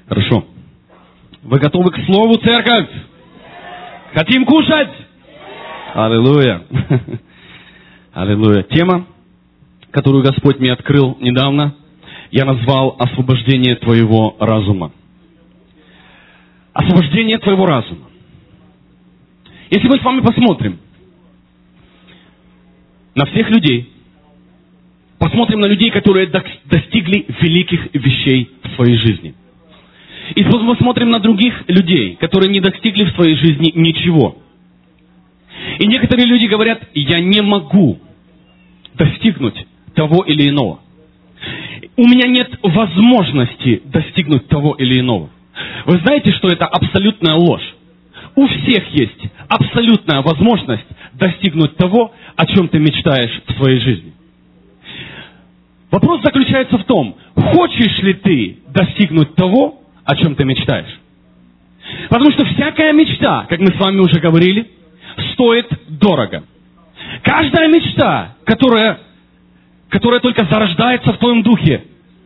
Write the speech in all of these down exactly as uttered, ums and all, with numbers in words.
Хорошо. Вы готовы к слову, церковь? Хотим кушать? Аллилуйя. Аллилуйя. Тема, которую Господь мне открыл недавно, я назвал «Освобождение твоего разума». Освобождение твоего разума. Если мы с вами посмотрим на всех людей, посмотрим на людей, которые достигли великих вещей в своей жизни. И посмотрим на других людей, которые не достигли в своей жизни ничего. И некоторые люди говорят: я не могу достигнуть того или иного. У меня нет возможности достигнуть того или иного. Вы знаете, что это абсолютная ложь? У всех есть абсолютная возможность достигнуть того, о чем ты мечтаешь в своей жизни. Вопрос заключается в том, хочешь ли ты достигнуть того, о чем ты мечтаешь. Потому что всякая мечта, как мы с вами уже говорили, стоит дорого. Каждая мечта, которая, которая только зарождается в твоем духе,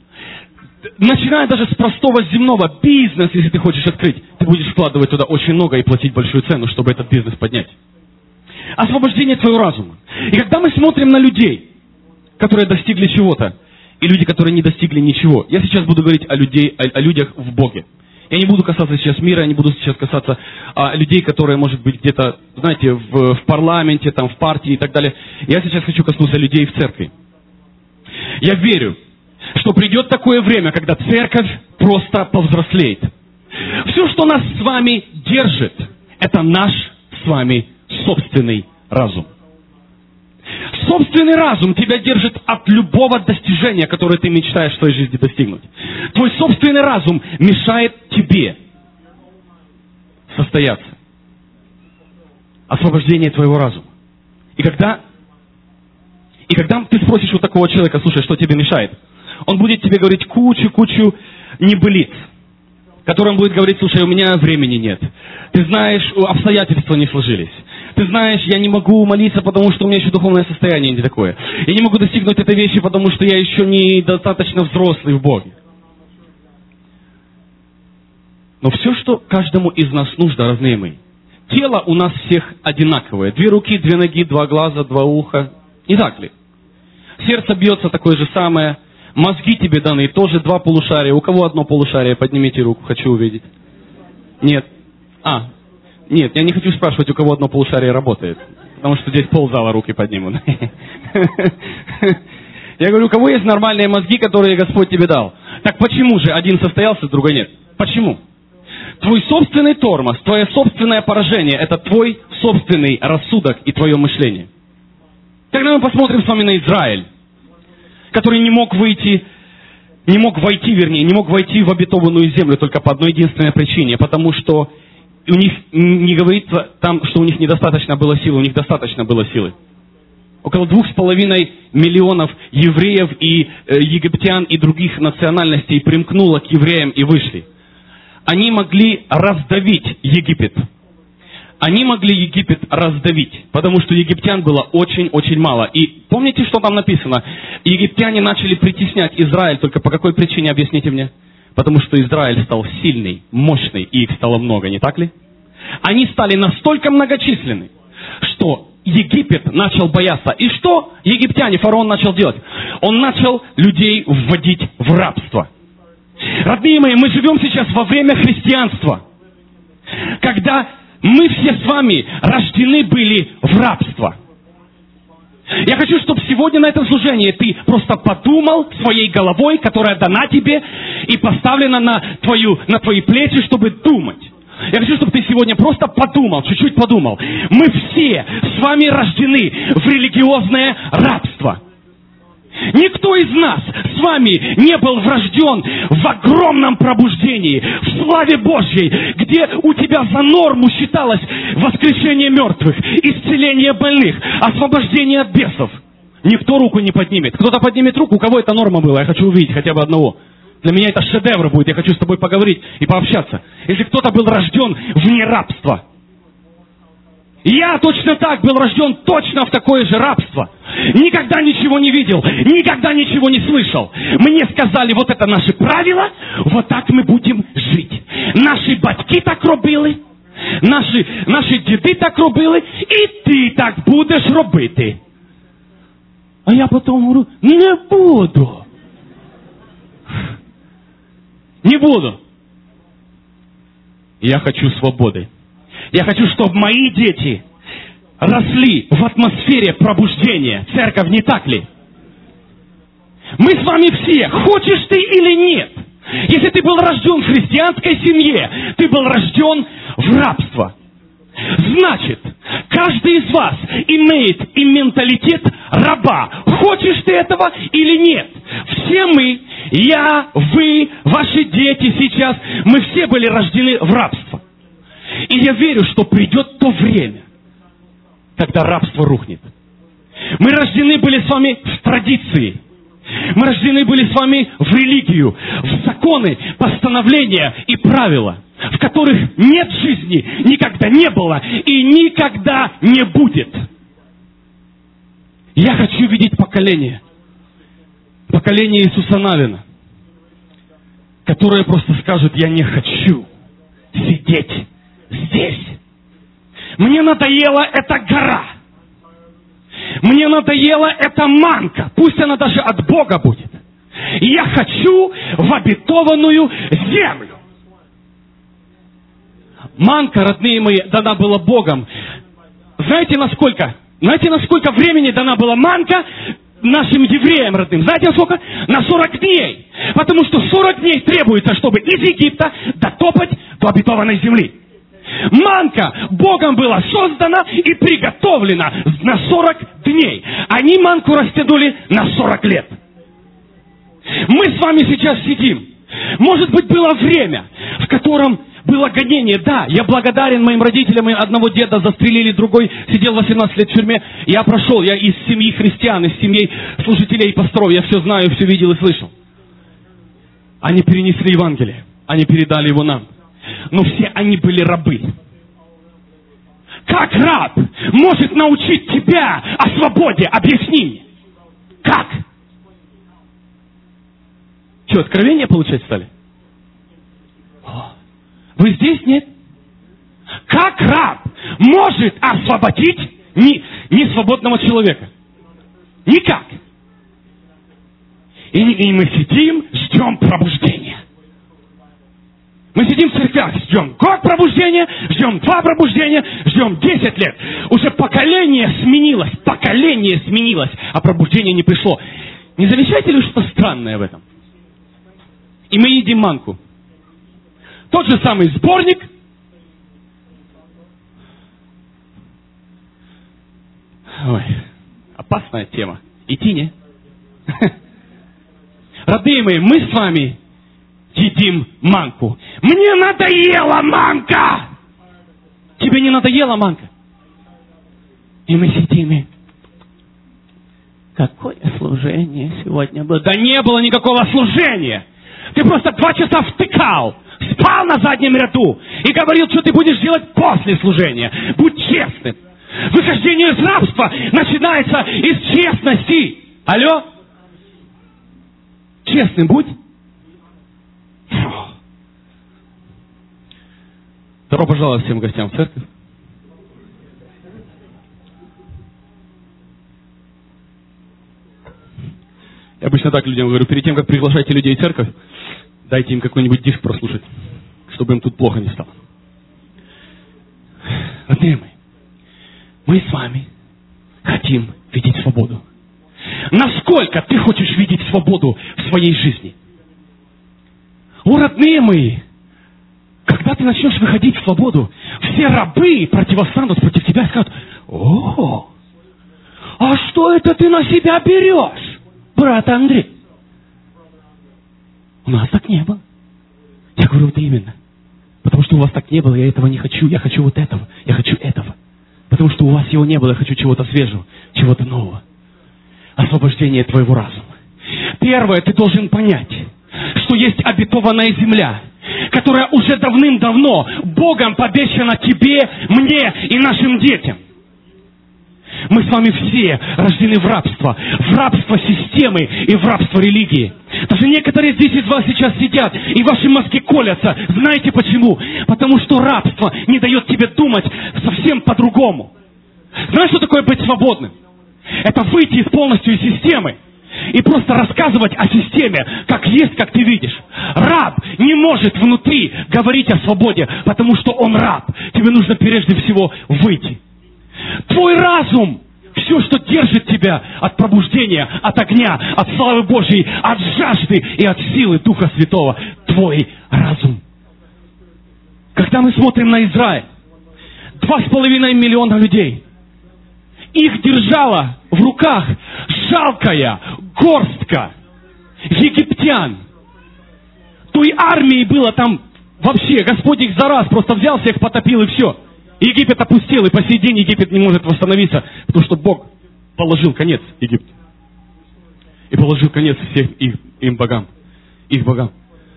начиная даже с простого земного бизнеса, если ты хочешь открыть, ты будешь вкладывать туда очень много и платить большую цену, чтобы этот бизнес поднять. Освобождение твоего разума. И когда мы смотрим на людей, которые достигли чего-то, и люди, которые не достигли ничего, я сейчас буду говорить о, людей, о, о людях в Боге. Я не буду касаться сейчас мира, я не буду сейчас касаться а, людей, которые, может быть, где-то, знаете, в, в парламенте, там, в партии и так далее. Я сейчас хочу коснуться людей в церкви. Я верю, что придет такое время, когда церковь просто повзрослеет. Все, что нас с вами держит, это наш с вами собственный разум. Собственный разум тебя держит от любого достижения, которое ты мечтаешь в своей жизни достигнуть. Твой собственный разум мешает тебе состояться. Освобождение твоего разума. И когда, и когда ты спросишь у такого человека: слушай, что тебе мешает? Он будет тебе говорить кучу-кучу небылиц, которым будет говорить: слушай, у меня времени нет. Ты знаешь, обстоятельства не сложились. Ты знаешь, я не могу молиться, потому что у меня еще духовное состояние не такое. Я не могу достигнуть этой вещи, потому что я еще не достаточно взрослый в Боге. Но все, что каждому из нас нужно, родные мои, тело у нас всех одинаковое. Две руки, две ноги, два глаза, два уха. Не так ли? Сердце бьется такое же самое. Мозги тебе даны тоже два полушария. У кого одно полушарие? Поднимите руку, хочу увидеть. Нет. А, нет, я не хочу спрашивать, у кого одно полушарие работает. Потому что здесь ползала руки поднимут. Я говорю, у кого есть нормальные мозги, которые Господь тебе дал? Так почему же один состоялся, другой нет? Почему? Твой собственный тормоз, твое собственное поражение — это твой собственный рассудок и твое мышление. Когда мы посмотрим с вами на Израиль, который не мог выйти, не мог войти, вернее, не мог войти в обетованную землю только по одной единственной причине, потому что у них не говорится там, что у них недостаточно было силы, у них достаточно было силы. Около двух с половиной миллионов евреев и э, египтян и других национальностей примкнуло к евреям и вышли. Они могли раздавить Египет. Они могли Египет раздавить, потому что египтян было очень-очень мало. И помните, что там написано? Египтяне начали притеснять Израиль, только по какой причине, объясните мне? Потому что Израиль стал сильный, мощный, и их стало много, не так ли? Они стали настолько многочисленны, что Египет начал бояться. И что египтяне, фараон начал делать? Он начал людей вводить в рабство. Родные мои, мы живем сейчас во время христианства, когда мы все с вами рождены были в рабство. Я хочу, чтобы сегодня на этом служении ты просто подумал своей головой, которая дана тебе и поставлена на, твою, на твои плечи, чтобы думать. Я хочу, чтобы ты сегодня просто подумал, чуть-чуть подумал. Мы все с вами рождены в религиозное рабство. Никто из нас с вами не был рожден в огромном пробуждении, в славе Божьей, где у тебя за норму считалось воскрешение мертвых, исцеление больных, освобождение от бесов. Никто руку не поднимет. Кто-то поднимет руку, у кого это норма была, я хочу увидеть хотя бы одного. Для меня это шедевр будет, я хочу с тобой поговорить и пообщаться. Если кто-то был рожден вне рабства. Я точно так был рожден точно в такое же рабство. Никогда ничего не видел, никогда ничего не слышал. Мне сказали, вот это наши правила, вот так мы будем жить. Наши батьки так робили, наши, наши деды так робили, и ты так будешь робити. А я потом говорю, не буду. Не буду. Я хочу свободы. Я хочу, чтобы мои дети росли в атмосфере пробуждения. Церковь, не так ли? Мы с вами все, хочешь ты или нет. Если ты был рожден в христианской семье, ты был рожден в рабство. Значит, каждый из вас имеет и менталитет раба. Хочешь ты этого или нет? Все мы, я, вы, ваши дети сейчас, мы все были рождены в рабство. И я верю, что придет то время, когда рабство рухнет. Мы рождены были с вами в традиции. Мы рождены были с вами в религию, в законы, постановления и правила, в которых нет жизни, никогда не было и никогда не будет. Я хочу видеть поколение, поколение Иисуса Навина, которое просто скажет, я не хочу сидеть здесь. Мне надоела эта гора. Мне надоела эта манка. Пусть она даже от Бога будет. Я хочу в обетованную землю. Манка, родные мои, дана была Богом. Знаете, насколько? Знаете, насколько времени дана была манка нашим евреям родным? Знаете, насколько? На сорок дней. Потому что сорок дней требуется, чтобы из Египта дотопать до обетованной земли. Манка Богом была создана и приготовлена на сорок дней. Они манку растянули на сорок лет. Мы с вами сейчас сидим. Может быть, было время, в котором было гонение. Да, я благодарен моим родителям. Одного деда застрелили, другой сидел восемнадцать лет в тюрьме. Я прошел, я из семьи христиан, из семьи служителей и пасторов. Я все знаю, все видел и слышал. Они перенесли Евангелие. Они передали его нам. Но все они были рабы. Как раб может научить тебя о свободе? Объясни мне. Как? Что, откровения получать стали? Вы здесь, нет? Как раб может освободить не, не свободного человека? Никак. И, и мы сидим, ждем пробуждения. Мы сидим в церквях, ждем год пробуждения, ждем два пробуждения, ждем десять лет. Уже поколение сменилось, поколение сменилось, а пробуждение не пришло. Не замечаете ли что-то странное в этом? И мы едим манку. Тот же самый сборник. Ой, опасная тема. Идти, не? Родные мои, мы с вами едим манку. Мне надоела манка! Тебе не надоела манка? И мы сидим и... Какое служение сегодня было? Да не было никакого служения! Ты просто два часа втыкал, спал на заднем ряду и говорил, что ты будешь делать после служения. Будь честным. Выхождение из рабства начинается из честности. Алло? Честным будь. Добро пожаловать всем гостям в церковь. Я обычно так людям говорю, перед тем, как приглашайте людей в церковь, дайте им какой-нибудь диск прослушать, чтобы им тут плохо не стало. Родные мои, мы с вами хотим видеть свободу. Насколько ты хочешь видеть свободу в своей жизни? О, родные мои, когда ты начнешь выходить в свободу, все рабы противостанут против тебя и скажут: о, а что это ты на себя берешь, брат Андрей? У нас так не было. Я говорю, вот именно. Потому что у вас так не было, я этого не хочу. Я хочу вот этого. Я хочу этого. Потому что у вас его не было, я хочу чего-то свежего, чего-то нового. Освобождение твоего разума. Первое, ты должен понять, что есть обетованная земля, которая уже давным-давно Богом пообещана тебе, мне и нашим детям. Мы с вами все рождены в рабство. В рабство системы и в рабство религии. Даже некоторые здесь из вас сейчас сидят, и ваши мозги колятся. Знаете почему? Потому что рабство не дает тебе думать совсем по-другому. Знаешь, что такое быть свободным? Это выйти из полностью из системы и просто рассказывать о системе, как есть, как ты видишь. Раб не может внутри говорить о свободе, потому что он раб. Тебе нужно прежде всего выйти. Твой разум, все, что держит тебя от пробуждения, от огня, от славы Божьей, от жажды и от силы Духа Святого, твой разум. Когда мы смотрим на Израиль, два с половиной миллиона людей, их держала в руках жалкая горстка египтян. Той армии было там вообще, Господь их за раз просто взял, всех потопил и все. Египет опустел, и по сей день Египет не может восстановиться, потому что Бог положил конец Египту. И положил конец всем их, им богам, их богам.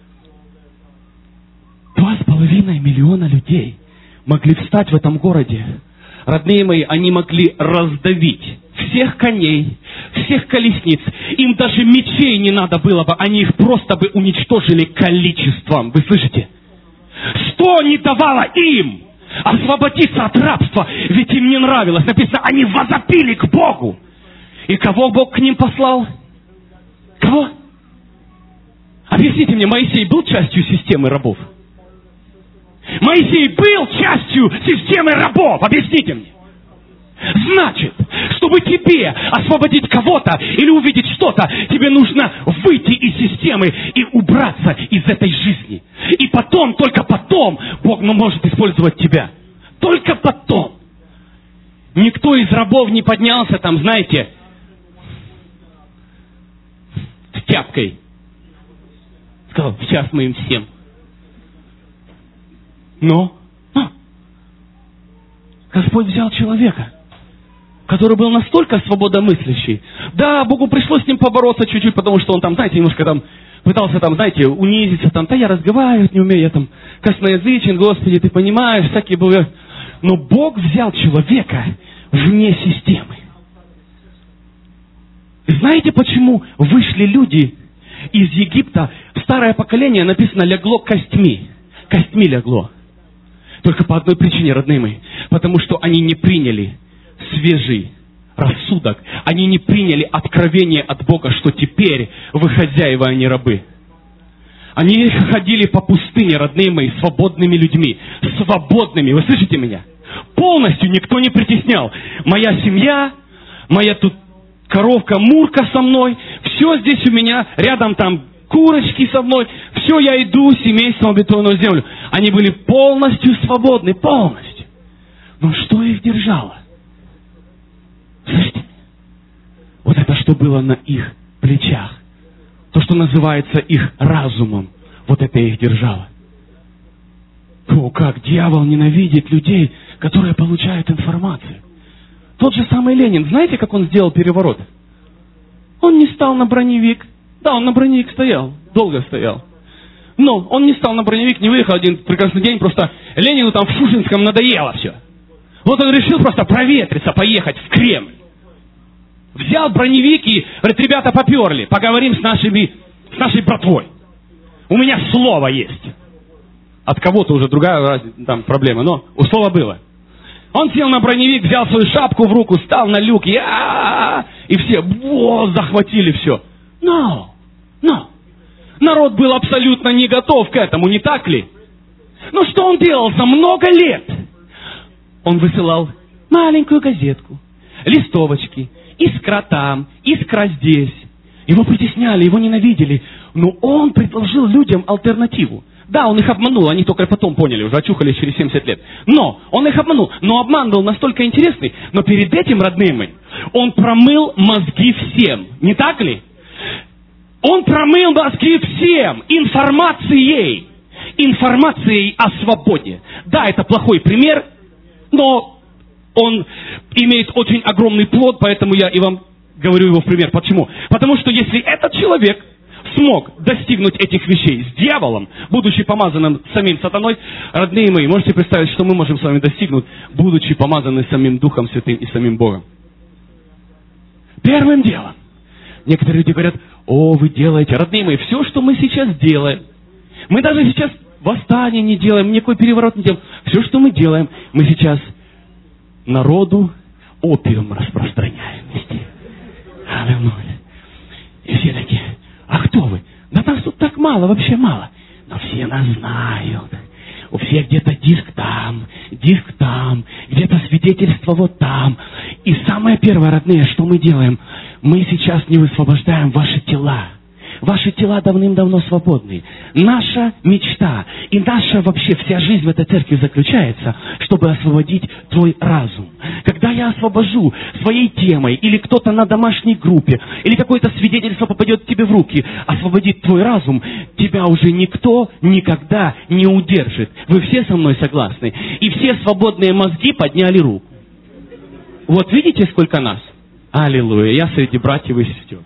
Два с половиной миллиона людей могли встать в этом городе. Родные мои, они могли раздавить всех коней, всех колесниц. Им даже мечей не надо было бы, они их просто бы уничтожили количеством. Вы слышите? Что не давало им освободиться от рабства? Ведь им не нравилось. Написано, они возопили к Богу. И кого Бог к ним послал? Кого? Объясните мне, Моисей был частью системы рабов? Моисей был частью системы рабов. Объясните мне. Значит, чтобы тебе освободить кого-то или увидеть что-то, тебе нужно выйти из системы и убраться из этой жизни. И потом, только потом, Бог может использовать тебя. Только потом. Никто из рабов не поднялся там, знаете, с тяпкой. Сказал, сейчас мы им всем. Но, но Господь взял человека, который был настолько свободомыслящий. Да, Богу пришлось с ним побороться чуть-чуть, потому что он там, знаете, немножко там пытался там, знаете, унизиться, там, да я разговаривать не умею, я там косноязычен, Господи, ты понимаешь, всякие были. Но Бог взял человека вне системы. Знаете, почему вышли люди из Египта? Старое поколение, написано, лягло костьми. Костьми лягло. Только по одной причине, родные мои. Потому что они не приняли свежий рассудок. Они не приняли откровение от Бога, что теперь вы хозяева, а не рабы. Они ходили по пустыне, родные мои, свободными людьми. Свободными. Вы слышите меня? Полностью никто не притеснял. Моя семья, моя тут коровка Мурка со мной. Все здесь у меня, рядом там курочки со мной. Все, я иду семейством в обетованную землю. Они были полностью свободны, полностью. Но что их держало? Слышите? Вот это что было на их плечах. То, что называется их разумом. Вот это их держало. О, как дьявол ненавидит людей, которые получают информацию. Тот же самый Ленин, знаете, как он сделал переворот? Он не стал на броневик. Да, он на броневик стоял, долго стоял. Но он не стал на броневик, не выехал один прекрасный день, просто Ленину там в Шушинском надоело все. Вот он решил просто проветриться, поехать в Кремль. Взял броневик и говорит, ребята, поперли, поговорим с, нашими, с нашей братвой. У меня слово есть. От кого-то уже другая там проблема, но у слова было. Он сел на броневик, взял свою шапку в руку, стал на люк, и, и все о, захватили все. Но, но, народ был абсолютно не готов к этому, не так ли? Ну что он делал за много лет? Он высылал маленькую газетку, листовочки, искра там, искра здесь. Его притесняли, его ненавидели. Но он предложил людям альтернативу. Да, он их обманул, они только потом поняли, уже очухались через семьдесят лет. Но, он их обманул. Но обман был настолько интересный, но перед этим, родные мои, он промыл мозги всем. Не так ли? Он промыл мозги всем информацией. Информацией о свободе. Да, это плохой пример, но он имеет очень огромный плод, поэтому я и вам говорю его в пример. Почему? Потому что если этот человек смог достигнуть этих вещей с дьяволом, будучи помазанным самим сатаной, родные мои, можете представить, что мы можем с вами достигнуть, будучи помазаны самим Духом Святым и самим Богом? Первым делом. Некоторые люди говорят: о, вы делаете, родные мои, все, что мы сейчас делаем, мы даже сейчас восстание не делаем, никакой переворот не делаем. Все, что мы делаем, мы сейчас народу опиум распространяем везде. Аллилуйя. И все такие: а кто вы? Да нас тут так мало, вообще мало. Но все нас знают. У всех где-то диск там, диск там, где-то свидетельство вот там. И самое первое, родные, что мы делаем? Мы сейчас не высвобождаем ваши тела. Ваши тела давным-давно свободны. Наша мечта и наша вообще вся жизнь в этой церкви заключается, чтобы освободить твой разум. Когда я освобожу своей темой, или кто-то на домашней группе, или какое-то свидетельство попадет тебе в руки, освободит твой разум, тебя уже никто никогда не удержит. Вы все со мной согласны? И все свободные мозги подняли руку. Вот видите, сколько нас? Аллилуйя, я среди братьев и сестер.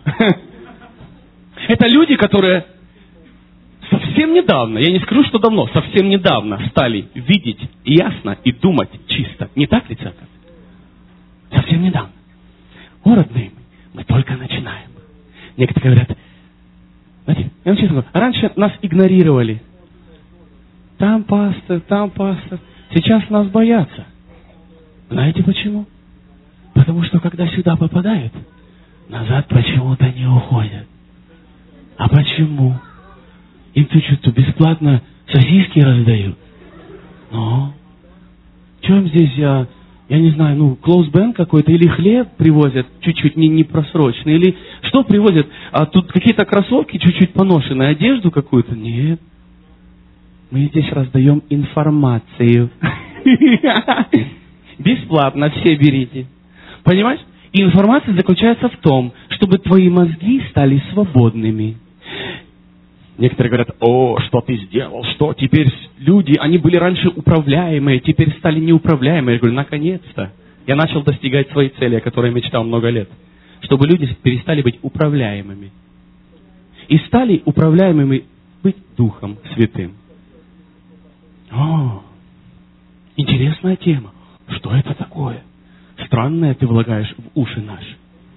Это люди, которые совсем недавно, я не скажу, что давно, совсем недавно стали видеть ясно и думать чисто. Не так ли, церковь? Совсем недавно. О, родные, мы только начинаем. Некоторые говорят: знаете, я вам честно говорю, раньше нас игнорировали. Там пастор, там пастор. Сейчас нас боятся. Знаете почему? Потому что когда сюда попадают, назад почему-то не уходят. А почему? Им тут что-то бесплатно сосиски раздают. Ну, чем здесь, я, я не знаю, ну, клоус-бенд какой-то, или хлеб привозят чуть-чуть не, не просроченный, или что привозят? А тут какие-то кроссовки чуть-чуть поношенные, одежду какую-то? Нет. Мы здесь раздаем информацию. Бесплатно, все берите. Понимаешь? И информация заключается в том, чтобы твои мозги стали свободными. Некоторые говорят: о, что ты сделал, что теперь люди, они были раньше управляемые, теперь стали неуправляемые. Я говорю: наконец-то я начал достигать своей цели, о которой я мечтал много лет. Чтобы люди перестали быть управляемыми. И стали управляемыми быть Духом Святым. О, интересная тема. Что это такое? Странное ты влагаешь в уши наши.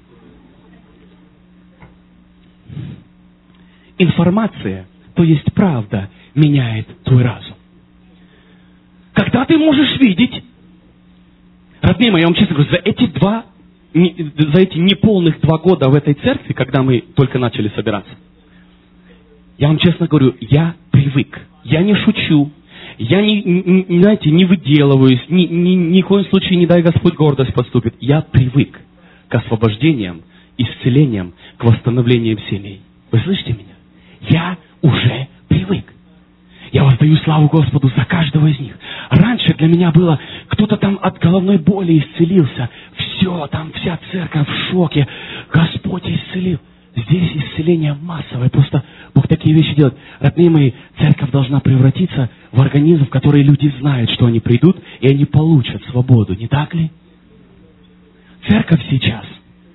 Информация, то есть правда, меняет твой разум. Когда ты можешь видеть, родные мои, я вам честно говорю, за эти два, за эти неполных два года в этой церкви, когда мы только начали собираться, я вам честно говорю, я привык, я не шучу, я не, не знаете, не выделываюсь, ни, ни, ни в коем случае, не дай Господь, гордость поступит. Я привык к освобождениям, исцелениям, к восстановлениям семей. Вы слышите меня? Я уже привык. Я воздаю славу Господу за каждого из них. Раньше для меня было, кто-то там от головной боли исцелился. Все, там вся церковь в шоке. Господь исцелил. Здесь исцеление массовое. Просто Бог такие вещи делает. Родные мои, церковь должна превратиться в организм, в который люди знают, что они придут, и они получат свободу. Не так ли? Церковь сейчас.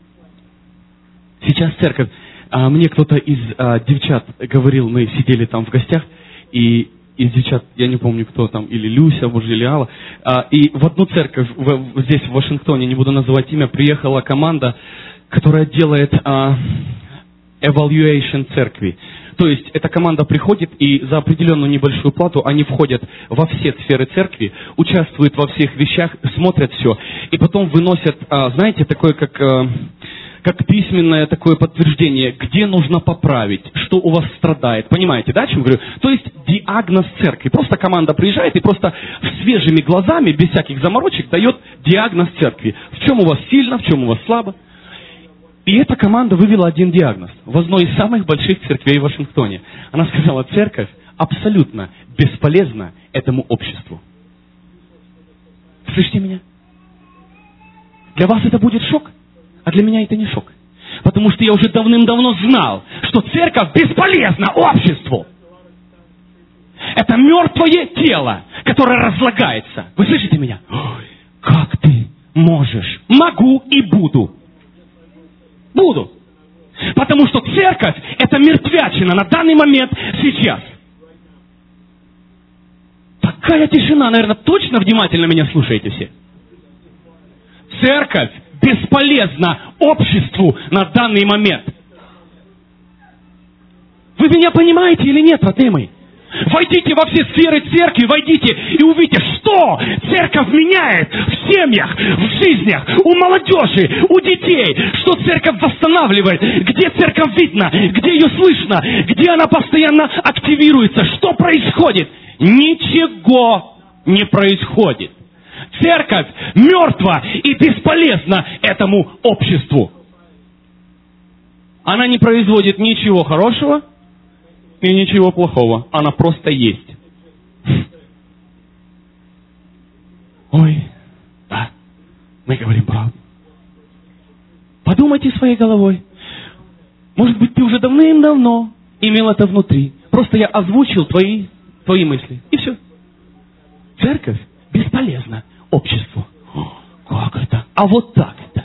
Сейчас церковь. А, мне кто-то из а, девчат говорил, мы сидели там в гостях, и из девчат, я не помню кто там, или Люся, может, или Алла, а, и в одну церковь в, здесь, в Вашингтоне, не буду называть имя, приехала команда, которая делает а, evaluation церкви. То есть эта команда приходит, и за определенную небольшую плату они входят во все сферы церкви, участвуют во всех вещах, смотрят все, и потом выносят, а, знаете, такое как... А, как письменное такое подтверждение, где нужно поправить, что у вас страдает. Понимаете, да, о чем говорю? То есть диагноз церкви. Просто команда приезжает и просто свежими глазами, без всяких заморочек, дает диагноз церкви. В чем у вас сильно, в чем у вас слабо. И эта команда вывела один диагноз в одной из самых больших церквей в Вашингтоне. Она сказала: церковь абсолютно бесполезна этому обществу. Слышите меня? Для вас это будет шок? А для меня это не шок. Потому что я уже давным-давно знал, что церковь бесполезна обществу. Это мертвое тело, которое разлагается. Вы слышите меня? Ой, как ты можешь? Могу и буду. Буду. Потому что церковь – это мертвячина на данный момент сейчас. Такая тишина, наверное, точно внимательно меня слушаете все. Церковь бесполезна обществу на данный момент. Вы меня понимаете или нет, родные мои? Войдите во все сферы церкви, войдите и увидите, что церковь меняет в семьях, в жизнях, у молодежи, у детей, что церковь восстанавливает, где церковь видно, где ее слышно, где она постоянно активируется, что происходит. Ничего не происходит. Церковь мертва и бесполезна этому обществу. Она не производит ничего хорошего и ничего плохого. Она просто есть. Ой, да, мы говорим правду. Подумайте своей головой. Может быть, ты уже давным-давно имел это внутри. Просто я озвучил твои, твои мысли. И все. Церковь бесполезна обществу. О, как это? А вот так это.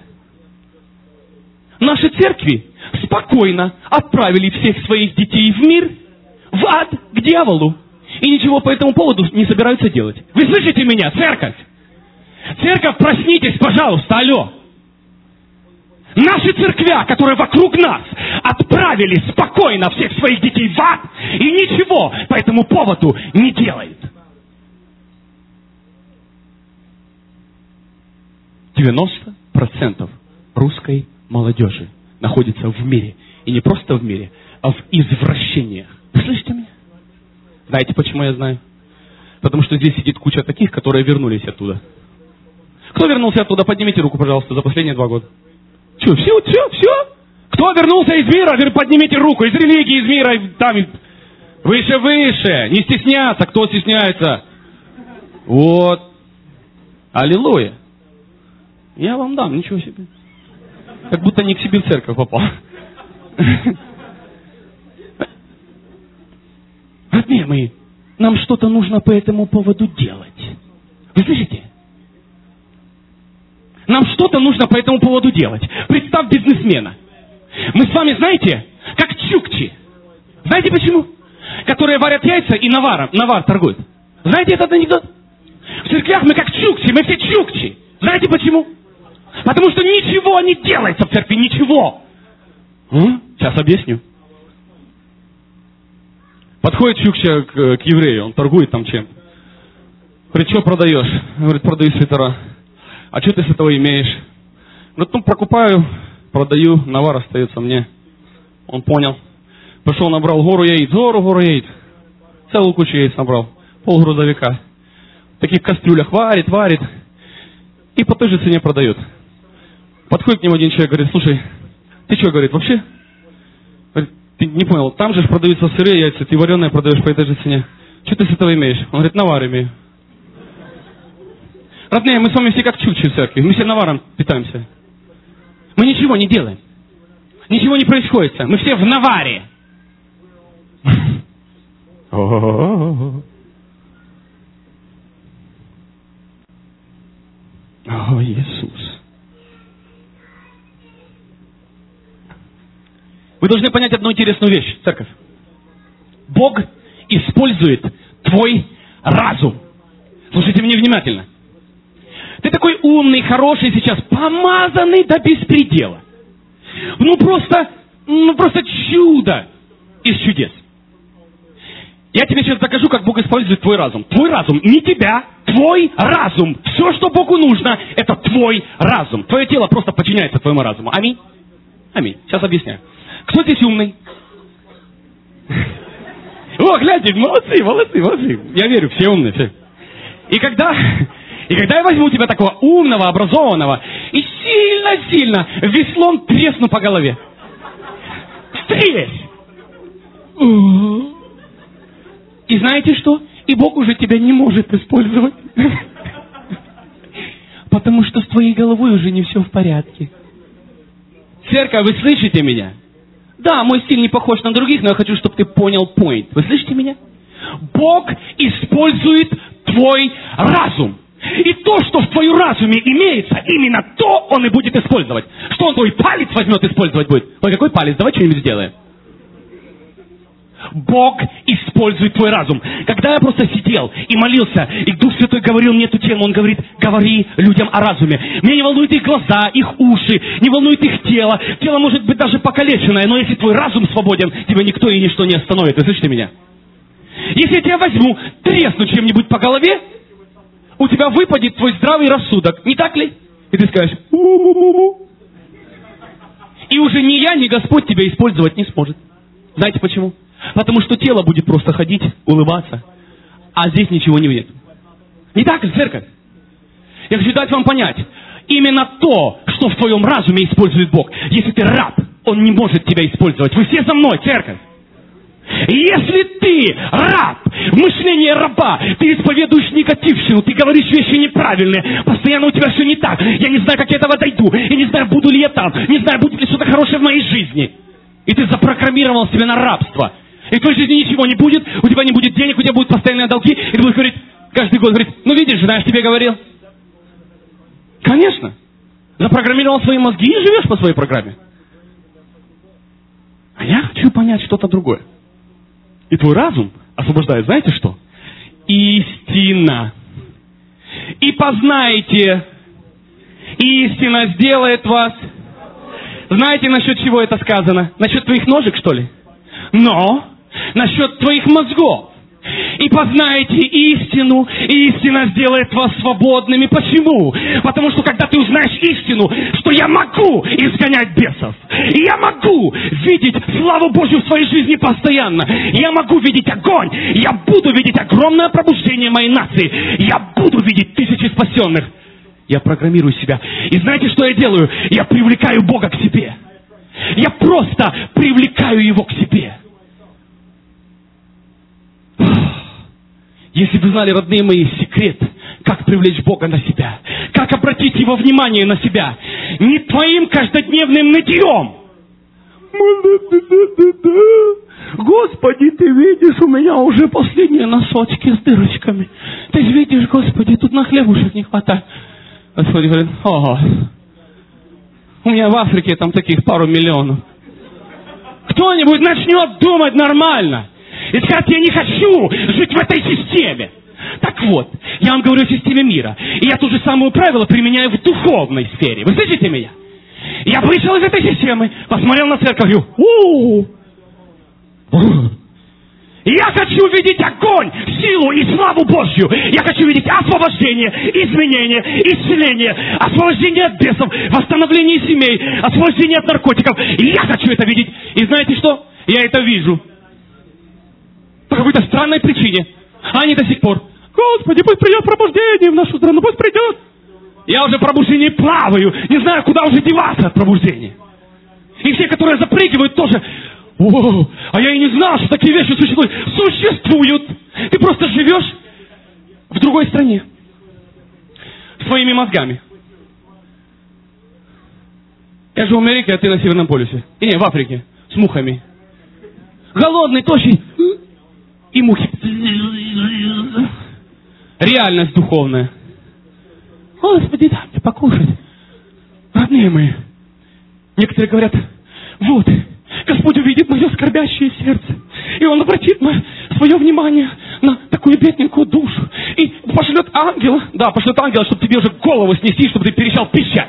Наши церкви спокойно отправили всех своих детей в мир, в ад, к дьяволу. И ничего по этому поводу не собираются делать. Вы слышите меня, церковь? Церковь, проснитесь, пожалуйста, алло. Наши церквя, которые вокруг нас, отправили спокойно всех своих детей в ад и ничего по этому поводу не делают. девяносто процентов русской молодежи находится в мире. И не просто в мире, а в извращениях. Вы слышите меня? Знаете, почему я знаю? Потому что здесь сидит куча таких, которые вернулись оттуда. Кто вернулся оттуда? Поднимите руку, пожалуйста, за последние два года. Что, все, все, все? Кто вернулся из мира? Поднимите руку. Из религии, из мира, там, выше, выше. Не стесняться. Кто стесняется? Вот. Аллилуйя. Я вам дам, ничего себе. Как будто не к себе в церковь попал. Родные мои, нам что-то нужно по этому поводу делать. Вы слышите? Нам что-то нужно по этому поводу делать. Представь бизнесмена. Мы с вами, знаете, как чукчи. Знаете почему? Которые варят яйца и наваром, навар торгуют. Знаете этот анекдот? В церквях мы как чукчи, мы все чукчи. Знаете почему? Потому что ничего не делается в церкви, ничего. М? Сейчас объясню. Подходит чукча к, к еврею, он торгует там чем. Говорит, что продаешь? Говорит, продаю свитера. А что ты с этого имеешь? Говорит, ну, прокупаю, продаю, навар остается мне. Он понял. Пошел, набрал гору яиц, гору, гору яиц. Целую кучу яиц набрал. Пол грузовика. В таких кастрюлях варит, варит. И по той же цене продает. Подходит к нему один человек, говорит, слушай, ты что, говорит, вообще? Говорит, ты не понял, там же продаются сырые яйца, ты вареные продаешь по этой же цене. Что ты с этого имеешь? Он говорит, навар имею. Родные, мы с вами все как чукчи в церкви, мы все наваром питаемся. Мы ничего не делаем. Ничего не происходит. Мы все в наваре. О, Иисус. Вы должны понять одну интересную вещь, церковь. Бог использует твой разум. Слушайте меня внимательно. Ты такой умный, хороший сейчас, помазанный до беспредела. Ну просто, ну просто чудо из чудес. Я тебе сейчас докажу, как Бог использует твой разум. Твой разум, не тебя, твой разум. Все, что Богу нужно, это твой разум. Твое тело просто подчиняется твоему разуму. Аминь? Аминь. Сейчас объясняю. Кто здесь умный? О, гляньте, молодцы, молодцы, молодцы. Я верю, все умные, все. И когда, и когда я возьму тебя такого умного, образованного, и сильно-сильно веслом тресну по голове. Стрелись! И знаете что? И Бог уже тебя не может использовать. Потому что с твоей головой уже не все в порядке. Церковь, вы слышите меня? Да, мой стиль не похож на других, но я хочу, чтобы ты понял point. Вы слышите меня? Бог использует твой разум. И то, что в твоем разуме имеется, именно то он и будет использовать. Что он твой палец возьмет использовать будет? Ой, какой палец? Давай что-нибудь сделаем. Бог использует твой разум. Когда я просто сидел и молился, и Дух Святой говорил мне эту тему, Он говорит, говори людям о разуме. Меня не волнуют их глаза, их уши, не волнует их тело. Тело может быть даже покалеченное, но если твой разум свободен, тебя никто и ничто не остановит. Вы слышите меня? Если я тебя возьму, тресну чем-нибудь по голове, у тебя выпадет твой здравый рассудок. Не так ли? И ты скажешь, у-у-у-у. И уже ни я, ни Господь тебя использовать не сможет. Знаете почему? Потому что тело будет просто ходить, улыбаться, а здесь ничего не видит. Не так ли, церковь? Я хочу дать вам понять. Именно то, что в твоем разуме использует Бог. Если ты раб, Он не может тебя использовать. Вы все за мной, церковь. Если ты раб, в мышлении раба, ты исповедуешь негативщину, ты говоришь вещи неправильные, постоянно у тебя все не так. Я не знаю, как я этого дойду. Я не знаю, буду ли я там. Не знаю, будет ли что-то хорошее в моей жизни. И ты запрограммировал себя на рабство. И в твоей жизни ничего не будет, у тебя не будет денег, у тебя будут постоянные долги, и ты будешь говорить, каждый год говорить, ну видишь, жена, я же тебе говорил. Конечно. Запрограммировал свои мозги и живешь по своей программе. А я хочу понять что-то другое. И твой разум освобождает, знаете что? Истина. И познаете, истина сделает вас. Знаете, насчет чего это сказано? Насчет твоих ножек, что ли? Но насчет твоих мозгов. И познаете истину, и истина сделает вас свободными. Почему? Потому что когда ты узнаешь истину, что я могу изгонять бесов, и я могу видеть славу Божью в своей жизни постоянно, я могу видеть огонь, я буду видеть огромное пробуждение моей нации, я буду видеть тысячи спасенных. Я программирую себя. И знаете, что я делаю? Я привлекаю Бога к себе. Я просто привлекаю Его к себе. Если бы знали, родные мои, секрет, как привлечь Бога на себя, как обратить Его внимание на себя, не твоим каждодневным нытьем. Господи, ты видишь, у меня уже последние носочки с дырочками. Ты видишь, Господи, тут на хлебушек не хватает. Господи говорит, ого, у меня в Африке там таких пару миллионов. Кто-нибудь начнет думать нормально. И сказать, я не хочу жить в этой системе. Так вот, я вам говорю о системе мира. И я то же самое правило применяю в духовной сфере. Вы слышите меня? Я вышел из этой системы, посмотрел на церковь, говорю, у-у-у. Я хочу видеть огонь, силу и славу Божью. Я хочу видеть освобождение, изменение, исцеление, освобождение от бесов, восстановление семей, освобождение от наркотиков. И я хочу это видеть. И знаете что? Я это вижу. По какой-то странной причине. А они до сих пор, Господи, пусть придет пробуждение в нашу страну, пусть придет. Я уже в пробуждении плаваю, не знаю, куда уже деваться от пробуждения. И все, которые запрыгивают, тоже, о, а я и не знал, что такие вещи существуют. Существуют. Ты просто живешь в другой стране. Своими мозгами. Я живу в Америке, а ты на Северном полюсе. И не, в Африке. С мухами. Голодный, тощий. И мухи. Реальность духовная. Господи, дай мне покушать. Родные мои. Некоторые говорят, вот, Господь увидит мое скорбящее сердце. И Он обратит свое внимание на такую бедненькую душу. И пошлет ангела. Да, пошлет ангела, чтобы тебе уже голову снести, чтобы ты перестал пищать.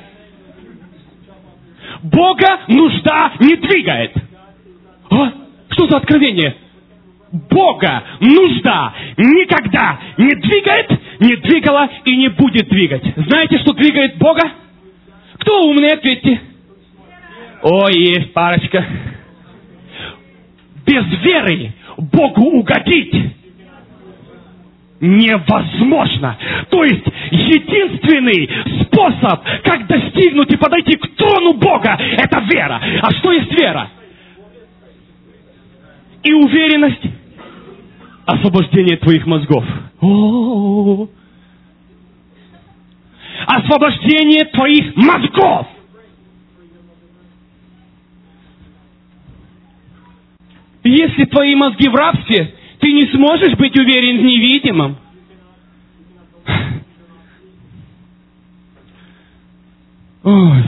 Бога нужда не двигает. А? Что за откровение? Бога нужда никогда не двигает, не двигала и не будет двигать. Знаете, что двигает Бога? Кто умный, ответьте. О, есть парочка. Без веры Богу угодить невозможно. То есть, единственный способ, как достигнуть и подойти к трону Бога, это вера. А что есть вера? И уверенность, освобождение твоих мозгов. О-о-о. Освобождение твоих мозгов. Если твои мозги в рабстве, ты не сможешь быть уверен в невидимом. Ой.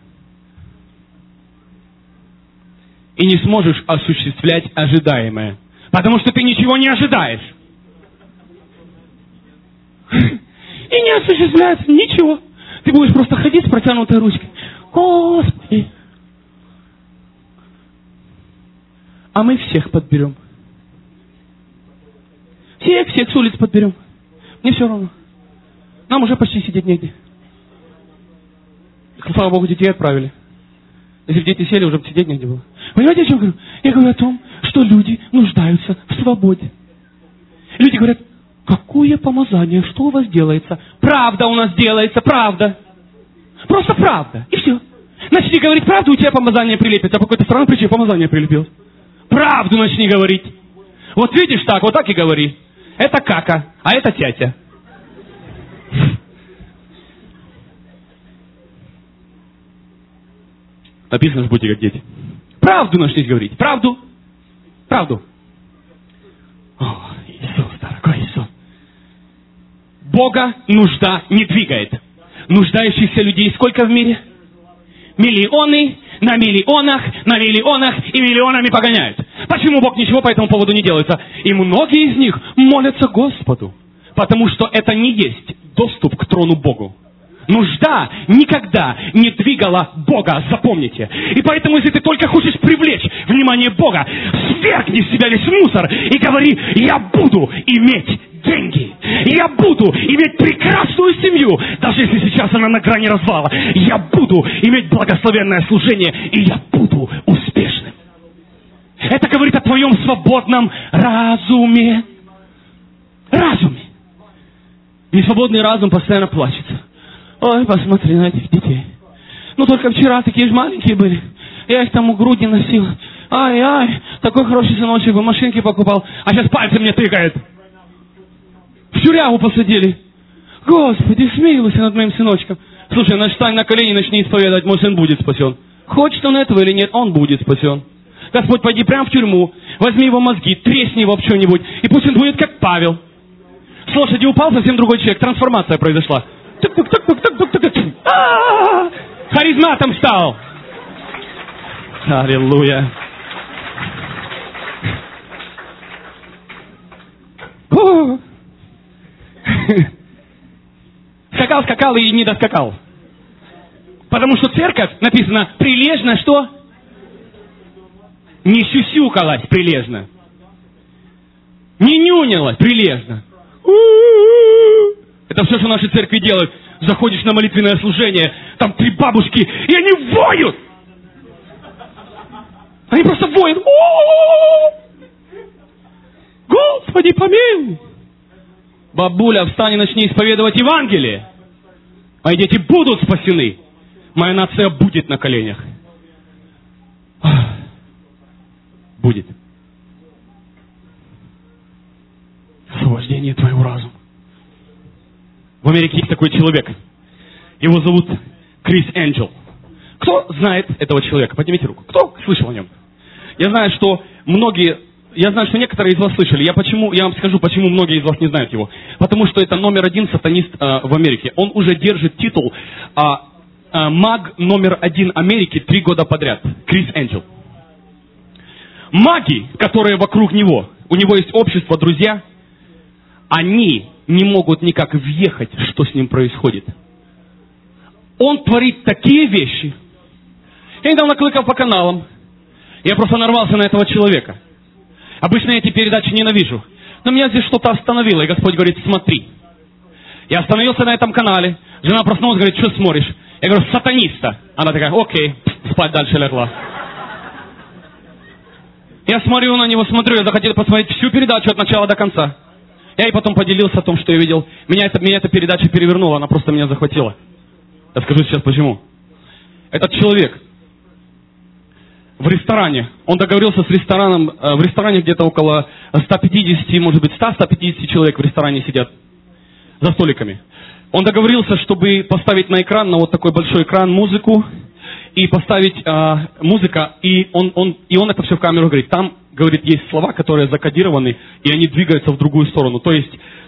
И не сможешь осуществлять ожидаемое. Потому что ты ничего не ожидаешь. И не осуществляется ничего. Ты будешь просто ходить с протянутой ручкой. Господи. А мы всех подберем. Всех, всех с улиц подберем. Мне все равно. Нам уже почти сидеть негде. Слава Богу, детей отправили. Если бы дети сели, уже бы сидеть негде было. Понимаете, о чем я говорю? Я говорю о том, что люди нуждаются в свободе. Люди говорят, какое помазание, что у вас делается? Правда у нас делается, правда. Просто правда. И все. Начни говорить правду, у тебя помазание прилепится. А по какой-то странной причине помазание прилепилось. Правду начни говорить. Вот видишь так, вот так и говори. Это кака, а это тятя. Написано, что будете как дети. Правду начните говорить. Правду. Правду. О, Иисус, дорогой Иисус. Бога нужда не двигает. Нуждающихся людей сколько в мире? Миллионы на миллионах, на миллионах и миллионами погоняют. Почему Бог ничего по этому поводу не делается? И многие из них молятся Господу. Потому что это не есть доступ к трону Богу. Нужда никогда не двигала Бога, запомните. И поэтому, если ты только хочешь привлечь внимание Бога, свергни в себя весь мусор и говори, я буду иметь деньги. Я буду иметь прекрасную семью, даже если сейчас она на грани развала. Я буду иметь благословенное служение, и я буду успешным. Это говорит о твоем свободном разуме. Разуме. Несвободный разум постоянно плачется. Ой, посмотри на этих детей. Ну, только вчера такие же маленькие были. Я их там у груди носил. Ай-ай, такой хороший сыночек был, машинки покупал. А сейчас пальцем мне тыкает. В тюрягу посадили. Господи, смилуйся над моим сыночком. Слушай, ну встань на колени, начни исповедовать, мой сын будет спасен. Хочет он этого или нет, он будет спасен. Господь, пойди прямо в тюрьму, возьми его мозги, тресни его об что-нибудь, и пусть он будет как Павел. С лошади упал совсем другой человек, трансформация произошла. Харизматом стал. Аллилуйя. Скакал, скакал и не доскакал. Потому что церковь, написано, прилежно что? Не сюсюкалась прилежно. Не нюнилась прилежно. Это все, что наши церкви делают. Заходишь на молитвенное служение, там три бабушки, и они воют. Они просто воют. Господи, помилуй. Бабуля, встань и начни исповедовать Евангелие. Мои дети будут спасены. Моя нация будет на коленях. Будет. Освобождение твоего разума. В Америке есть такой человек. Его зовут Крис Энджел. Кто знает этого человека? Поднимите руку. Кто слышал о нем? Я знаю, что многие... Я знаю, что некоторые из вас слышали. Я, почему, я вам скажу, почему многие из вас не знают его. Потому что это номер один сатанист э, в Америке. Он уже держит титул э, э, маг номер один Америки три года подряд. Крис Энджел. Маги, которые вокруг него, у него есть общество, друзья, они не могут никак въехать, что с ним происходит. Он творит такие вещи. Я недавно кликал по каналам. Я просто нарвался на этого человека. Обычно я эти передачи ненавижу. Но меня здесь что-то остановило, и Господь говорит, смотри. Я остановился на этом канале. Жена проснулась, говорит, что смотришь? Я говорю, сатаниста. Она такая, окей, спать дальше легла. Я смотрю на него, смотрю, я захотел посмотреть всю передачу от начала до конца. Я ей потом поделился о том, что я видел. Меня, это, меня эта передача перевернула, она просто меня захватила. Я скажу сейчас почему. Этот человек в ресторане, он договорился с рестораном, в ресторане где-то около ста пятидесяти, может быть, ста-ста пятидесяти человек в ресторане сидят за столиками. Он договорился, чтобы поставить на экран, на вот такой большой экран, музыку, и поставить а, музыка, и он, он, и он это все в камеру говорит. Там, говорит, есть слова, которые закодированы, и они двигаются в другую сторону. То есть,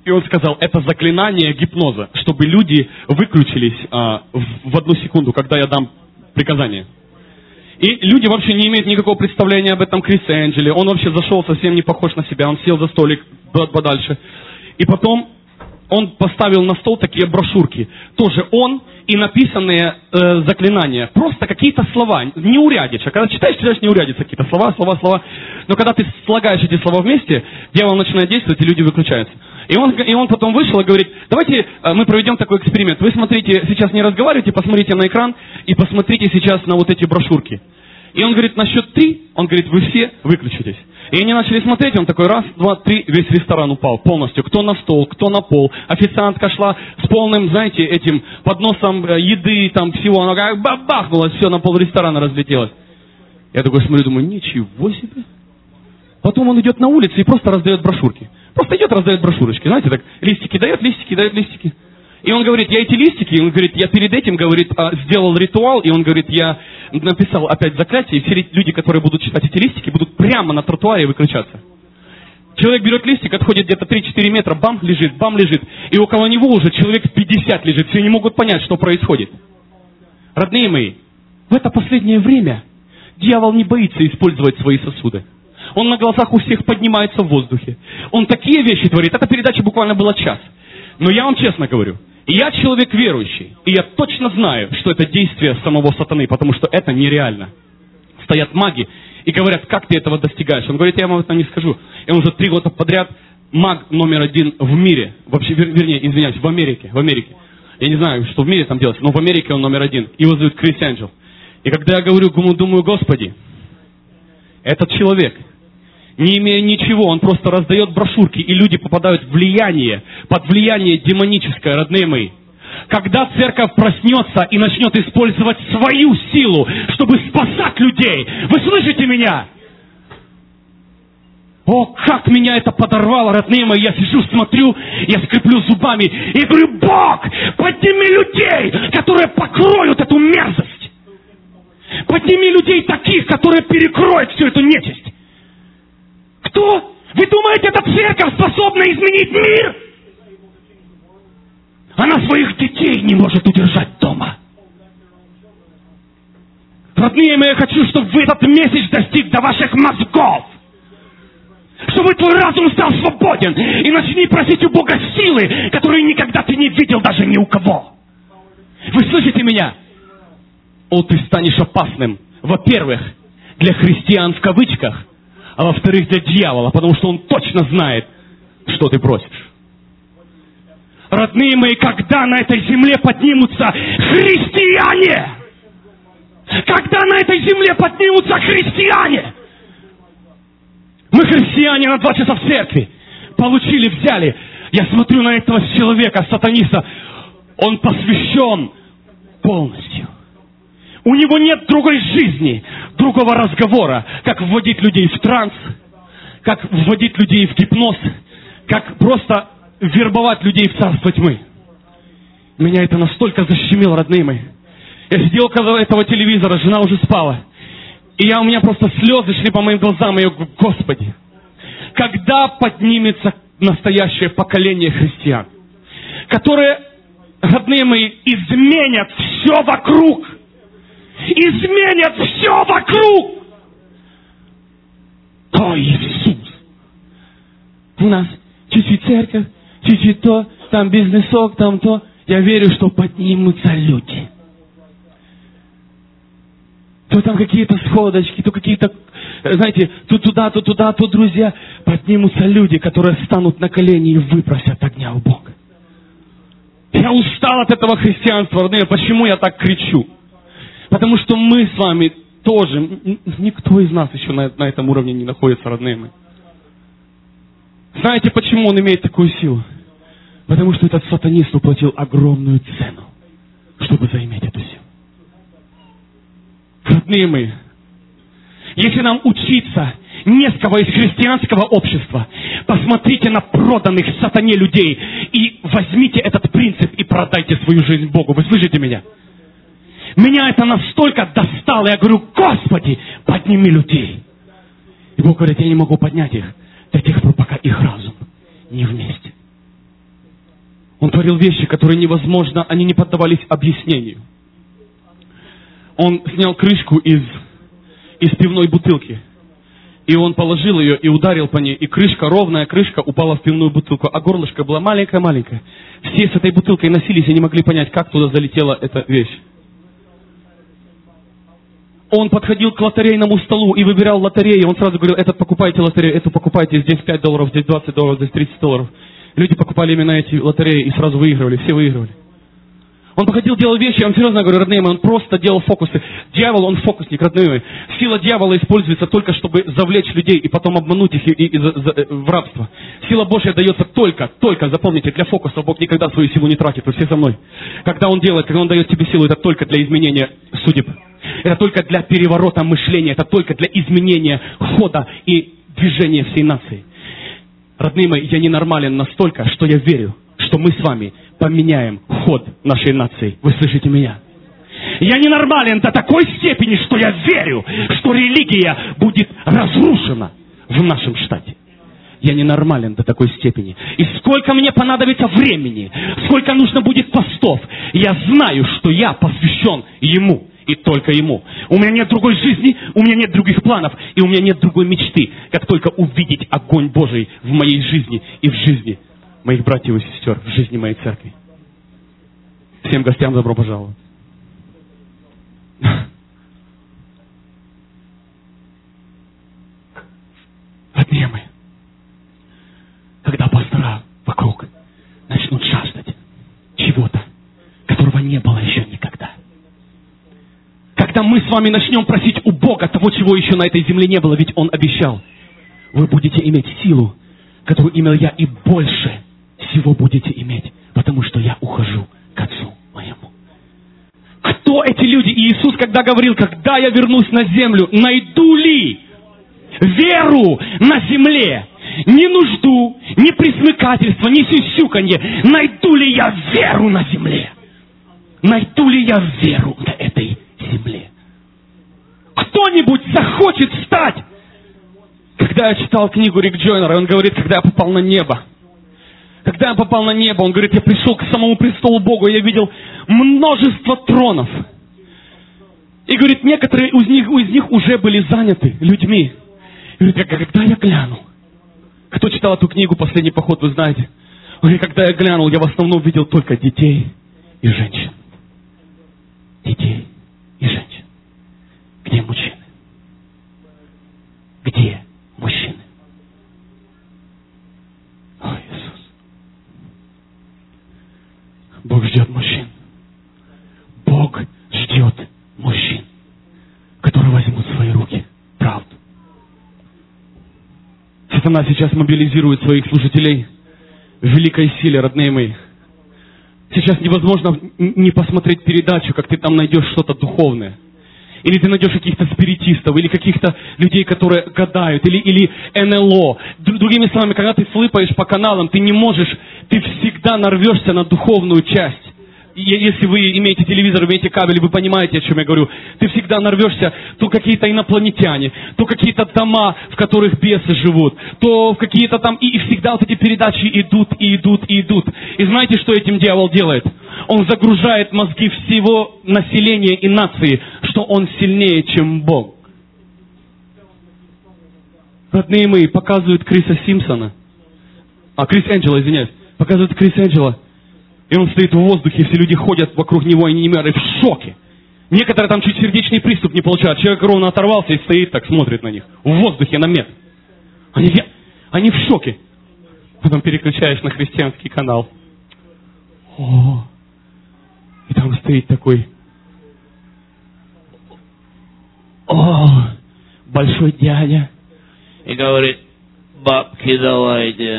И он сказал, это заклинание гипноза, чтобы люди выключились а, в, в одну секунду, когда я дам приказание. И люди вообще не имеют никакого представления об этом Крисе Энджеле. Он вообще зашел совсем не похож на себя. Он сел за столик подальше. И потом он поставил на стол такие брошюрки. Тоже он и написанные э, заклинания. Просто какие-то слова. Не урядишь. А когда читаешь, читаешь, не урядятся какие-то слова, слова, слова. Но когда ты слагаешь эти слова вместе, дьявол начинает действовать, и люди выключаются. И он, и он потом вышел и говорит, давайте мы проведем такой эксперимент. Вы смотрите, сейчас не разговаривайте, посмотрите на экран и посмотрите сейчас на вот эти брошюрки. И он говорит, на счет три, он говорит, вы все выключитесь. И они начали смотреть, он такой, раз, два, три, весь ресторан упал полностью. Кто на стол, кто на пол. Официантка шла с полным, знаете, этим подносом еды, там всего. Она как бабахнула, все на пол ресторана разлетелось. Я такой смотрю, думаю, ничего себе. Потом он идет на улице и просто раздает брошюрки. Просто идет, раздает брошюрочки. Знаете, так листики дает, листики дает, листики. И он говорит, я эти листики, он говорит, я перед этим, говорит, сделал ритуал, и он говорит, я написал опять заклятие, и все люди, которые будут читать эти листики, будут прямо на тротуаре выключаться. Человек берет листик, отходит где-то три-четыре метра, бам, лежит, бам, лежит. И около него уже человек пятьдесят лежит, все не могут понять, что происходит. Родные мои, в это последнее время дьявол не боится использовать свои сосуды. Он на глазах у всех поднимается в воздухе. Он такие вещи творит. Эта передача буквально была час. Но я вам честно говорю, я человек верующий, и я точно знаю, что это действие самого сатаны, потому что это нереально. Стоят маги и говорят, как ты этого достигаешь? Он говорит, я вам это не скажу. И он уже три года подряд маг номер один в мире. Вообще, вер, вернее, извиняюсь, в Америке. В Америке. Я не знаю, что в мире там делается, но в Америке он номер один. Его зовут Крис Энджел. И когда я говорю, думаю, Господи, этот человек, не имея ничего, он просто раздает брошюрки, и люди попадают в влияние, под влияние демоническое, родные мои. Когда церковь проснется и начнет использовать свою силу, чтобы спасать людей, вы слышите меня? О, как меня это подорвало, родные мои, я сижу, смотрю, я скреплю зубами и говорю, Бог, подними людей, которые покроют эту мерзость. Подними людей таких, которые перекроют всю эту нечисть. Кто? Вы думаете, эта церковь способна изменить мир? Она своих детей не может удержать дома. Родные мои, я хочу, чтобы этот месяц достиг до ваших мозгов. Чтобы твой разум стал свободен. И начни просить у Бога силы, которые никогда ты не видел даже ни у кого. Вы слышите меня? О, ты станешь опасным. Во-первых, для христиан в кавычках, а во-вторых, для дьявола, потому что он точно знает, что ты просишь. Родные мои, когда на этой земле поднимутся христиане? Когда на этой земле поднимутся христиане? Мы христиане на два часа в церкви. Получили, взяли. Я смотрю на этого человека, сатаниста. Он посвящен полностью. У него нет другой жизни, другого разговора, как вводить людей в транс, как вводить людей в гипноз, как просто вербовать людей в царство тьмы. Меня это настолько защемило, родные мои. Я сидел около этого телевизора, жена уже спала. И я, у меня просто слезы шли по моим глазам, и я говорю, Господи, когда поднимется настоящее поколение христиан, которые, родные мои, изменят все вокруг. Изменят все вокруг. О, Иисус. У нас чуть-чуть церковь, чуть-чуть то, там бизнесок, там то. Я верю, что поднимутся люди. То там какие-то сходочки, то какие-то, знаете, то туда, то туда, то друзья. Поднимутся люди, которые станут на колени и выпросят огня у Бога. Я устал от этого христианства, родные. Почему я так кричу? Потому что мы с вами тоже, никто из нас еще на, на этом уровне не находится, родные мои. Знаете, почему он имеет такую силу? Потому что этот сатанист уплатил огромную цену, чтобы заиметь эту силу. Родные мои, если нам учиться не с кого из христианского общества, посмотрите на проданных сатане людей и возьмите этот принцип и продайте свою жизнь Богу. Вы слышите меня? Меня это настолько достало, я говорю, Господи, подними людей. И Бог говорит, я не могу поднять их до тех пор, пока их разум не вместе. говорил вещи, которые невозможно, они не поддавались объяснению. Он снял крышку из, из пивной бутылки. И он положил ее и ударил по ней. И крышка, ровная крышка, упала в пивную бутылку. А горлышко было маленькое-маленькое. Все с этой бутылкой носились и не могли понять, как туда залетела эта вещь. Он подходил к лотерейному столу и выбирал лотереи. Он сразу говорил: этот покупайте лотерею, эту покупайте, здесь пять долларов, здесь двадцать долларов, здесь тридцать долларов. Люди покупали именно эти лотереи и сразу выигрывали, все выигрывали. Он походил, делал вещи, я вам серьезно говорю, родные мои, он просто делал фокусы. Дьявол, он фокусник, родные мои. Сила дьявола используется только, чтобы завлечь людей и потом обмануть их и, и, и, за, за, в рабство. Сила Божья дается только, только, запомните, для фокуса. Бог никогда свою силу не тратит, вы все со мной. Когда Он делает, когда Он дает тебе силу, это только для изменения судеб. Это только для переворота мышления, это только для изменения хода и движения всей нации. Родные мои, я ненормален настолько, что я верю, что мы с вами поменяем ход нашей нации. Вы слышите меня? Я ненормален до такой степени, что я верю, что религия будет разрушена в нашем штате. Я ненормален до такой степени. И сколько мне понадобится времени, сколько нужно будет постов, я знаю, что я посвящен Ему. И только Ему. У меня нет другой жизни, у меня нет других планов, и у меня нет другой мечты, как только увидеть огонь Божий в моей жизни и в жизни моих братьев и сестер, в жизни моей церкви. Всем гостям добро пожаловать. Родные мои, когда пастора вокруг начнут жаждать чего-то, которого не было еще никогда, когда мы с вами начнем просить у Бога того, чего еще на этой земле не было, ведь Он обещал, вы будете иметь силу, которую имел я, и больше всего будете иметь, потому что я ухожу к Отцу моему. Кто эти люди? И Иисус, когда говорил: когда я вернусь на землю, найду ли веру на земле? Ни нужду, ни присмыкательство, ни сюсюканье. Найду ли я веру на земле? Найду ли я веру на этой земле? Кто-нибудь захочет встать? Когда я читал книгу Рик Джойнера, он говорит: когда я попал на небо, когда я попал на небо, он говорит, я пришел к самому престолу Бога, и я видел множество тронов. И говорит, некоторые из них, из них уже были заняты людьми. И говорит, когда я гляну, кто читал эту книгу «Последний поход», вы знаете, он говорит, когда я глянул, я в основном видел только детей и женщин. Детей и женщин. Где мужчины? Где мужчины? О, Иисус. Бог ждет мужчин. Бог ждет мужчин, которые возьмут в свои руки правду. Сатана сейчас мобилизирует своих служителей в великой силе, родные мои. Сейчас невозможно не посмотреть передачу, как ты там найдешь что-то духовное. Или ты найдешь каких-то спиритистов, или каких-то людей, которые гадают, или, или эн эл о. Другими словами, когда ты слыпаешь по каналам, ты не можешь, ты всегда нарвешься на духовную часть. И если вы имеете телевизор, имеете кабель, вы понимаете, о чем я говорю. Ты всегда нарвешься, то какие-то инопланетяне, то какие-то дома, в которых бесы живут, то в какие-то там... И, и всегда вот эти передачи идут, и идут, и идут. И знаете, что этим дьявол делает? Он загружает мозги всего населения и нации, что он сильнее, чем Бог. Родные мои, показывают Криса Симпсона. А, Крис Энджела, извиняюсь. Показывают Крис Энджела. И он стоит в воздухе, и все люди ходят вокруг него, и не меры в шоке. Некоторые там чуть сердечный приступ не получают. Человек ровно оторвался и стоит так, смотрит на них. В воздухе на метр. Они, они в шоке. Потом переключаешь на христианский канал. О, и там стоит такой... О, большой дядя. И говорит, бабки давайте.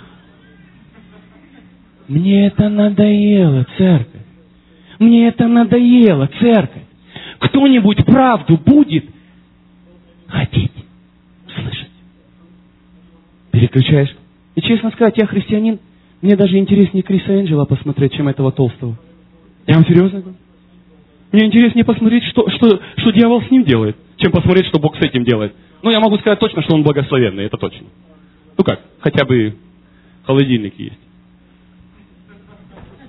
Мне это надоело, церковь. Мне это надоело, церковь. Кто-нибудь правду будет хотеть слышать. Переключаешь. И честно сказать, я христианин, мне даже интереснее Криса Энджела посмотреть, чем этого толстого. Я вам серьезно говорю? Мне интереснее посмотреть, что, что, что дьявол с ним делает, чем посмотреть, что Бог с этим делает. Ну, я могу сказать точно, что он благословенный, это точно. Ну как, хотя бы холодильник есть.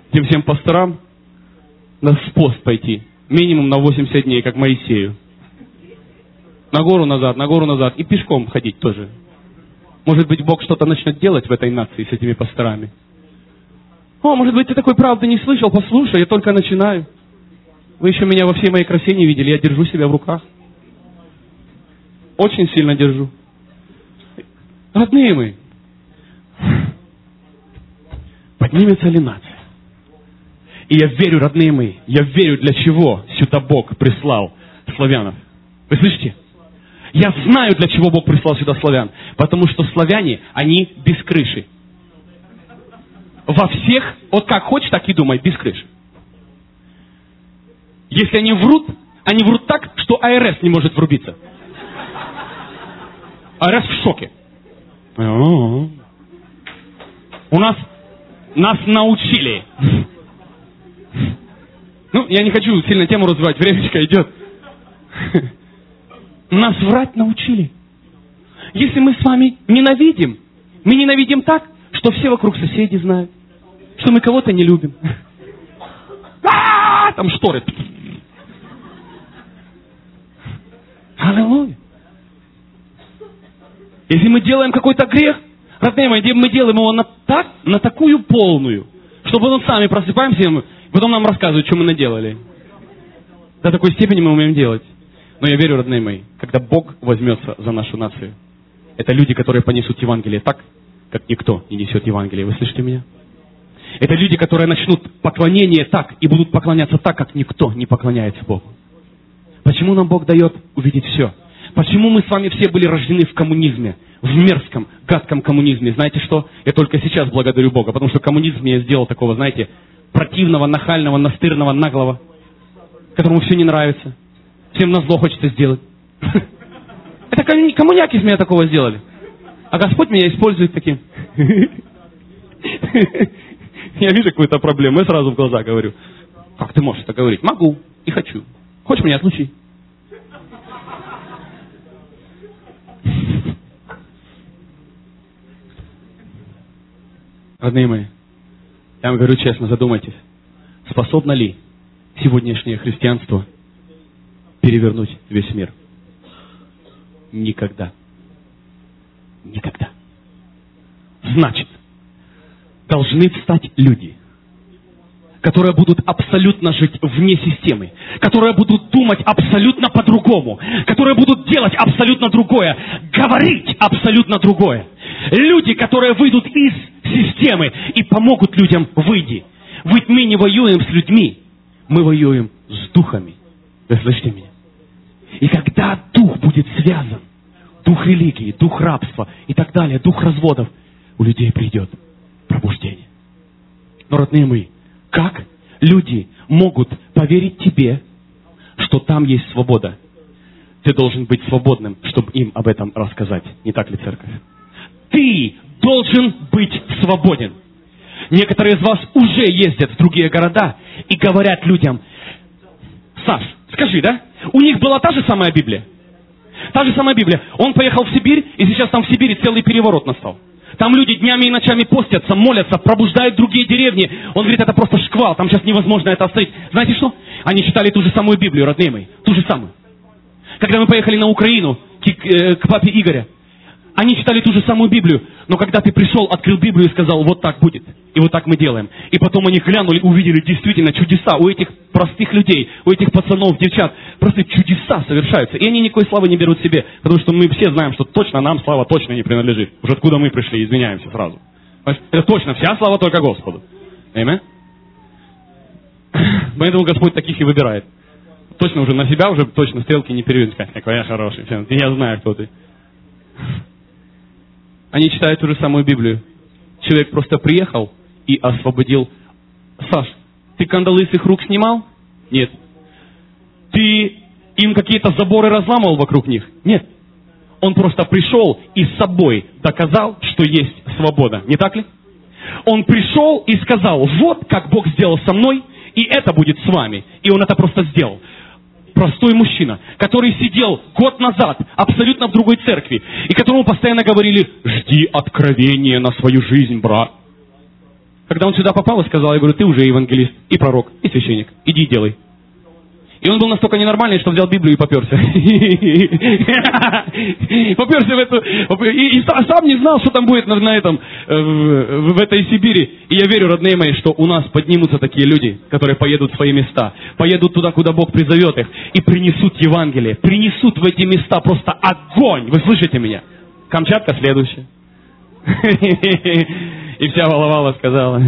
тем всем пасторам надо в пост пойти. Минимум на восемьдесят дней, как Моисею. На гору назад, на гору назад. И пешком ходить тоже. Может быть, Бог что-то начнет делать в этой нации с этими пасторами. О, может быть, ты такой правды не слышал? Послушай, я только начинаю. Вы еще меня во всей моей красе не видели. Я держу себя в руках. Очень сильно держу. Родные мои, поднимется ли нация? И я верю, родные мои, я верю, для чего сюда Бог прислал славянов. Вы слышите? Я знаю, для чего Бог прислал сюда славян. Потому что славяне, они без крыши. Во всех, вот как хочешь, так и думай, без крыши. Если они врут, они врут так, что А Эр Эс не может врубиться. А Эр Эс в шоке. У нас, нас научили. Ну, я не хочу сильно тему развивать, времечко идет. Нас врать научили. Если мы с вами ненавидим, мы ненавидим так, что все вокруг соседи знают, что мы кого-то не любим. А-а-а, там шторы. Аллилуйя. Если мы делаем какой-то грех, родные мои, мы делаем его на, так, на такую полную, что потом сами просыпаемся, и потом нам рассказывают, что мы наделали. До такой степени мы умеем делать. Но я верю, родные мои, когда Бог возьмется за нашу нацию, это люди, которые понесут Евангелие так, как никто не несет Евангелие. Вы слышите меня? Это люди, которые начнут поклонение так и будут поклоняться так, как никто не поклоняется Богу. Почему нам Бог дает увидеть все? Почему мы с вами все были рождены в коммунизме, в мерзком, гадком коммунизме? Знаете что? Я только сейчас благодарю Бога, потому что коммунизм меня сделал такого, знаете, противного, нахального, настырного, наглого, которому все не нравится. Всем назло хочется сделать. Это коммуняки из меня такого сделали. А Господь меня использует таким. Я вижу какую-то проблему, я сразу в глаза говорю. Как ты можешь это говорить? Могу и хочу. Хочешь меня отлучи? Родные мои, я вам говорю честно, задумайтесь, способно ли сегодняшнее христианство перевернуть весь мир? Никогда. Никогда. Значит, должны встать люди, которые будут абсолютно жить вне системы, которые будут думать абсолютно по-другому, которые будут делать абсолютно другое, говорить абсолютно другое. Люди, которые выйдут из системы и помогут людям выйти. Ведь мы не воюем с людьми, мы воюем с духами. Вы слышите меня? И когда дух будет связан, дух религии, дух рабства и так далее, дух разводов, у людей придет пробуждение. Но, родные мои, как люди могут поверить тебе, что там есть свобода? Ты должен быть свободным, чтобы им об этом рассказать. Не так ли, церковь? Ты должен быть свободен. Некоторые из вас уже ездят в другие города и говорят людям: Саш, скажи, да? У них была та же самая Библия? Та же самая Библия. Он поехал в Сибирь, и сейчас там в Сибири целый переворот настал. Там люди днями и ночами постятся, молятся, пробуждают другие деревни. Он говорит, это просто шквал, там сейчас невозможно это остановить. Знаете что? Они читали ту же самую Библию, родные мои, ту же самую. Когда мы поехали на Украину к, э, к папе Игоря, они читали ту же самую Библию, но когда ты пришел, открыл Библию и сказал, вот так будет, и вот так мы делаем. И потом они глянули, увидели действительно чудеса у этих простых людей, у этих пацанов, девчат. Просто чудеса совершаются. И они никакой славы не берут себе, потому что мы все знаем, что точно нам слава точно не принадлежит. Уже откуда мы пришли, извиняемся сразу. Это точно вся слава только Господу. Аминь. Поэтому Господь таких и выбирает. Точно уже на себя уже точно стрелки не переведут. Какой я хороший. Я знаю, кто ты. Они читают ту же самую Библию. Человек просто приехал и освободил. Саш, ты кандалы с их рук снимал? Нет. Ты им какие-то заборы разламывал вокруг них? Нет. Он просто пришел и с собой доказал, что есть свобода. Не так ли? Он пришел и сказал, вот как Бог сделал со мной, и это будет с вами. И он это просто сделал. Простой мужчина, который сидел год назад абсолютно в другой церкви, и которому постоянно говорили, жди откровения на свою жизнь, брат. Когда он сюда попал и сказал, я говорю, ты уже евангелист, и пророк, и священник, иди и делай. И он был настолько ненормальный, что взял Библию и поперся. Поперся в эту... И сам не знал, что там будет на этом, в этой Сибири. И я верю, родные мои, что у нас поднимутся такие люди, которые поедут в свои места, поедут туда, куда Бог призовет их, и принесут Евангелие, принесут в эти места просто огонь. Вы слышите меня? Камчатка следующая. И вся Воловала сказала.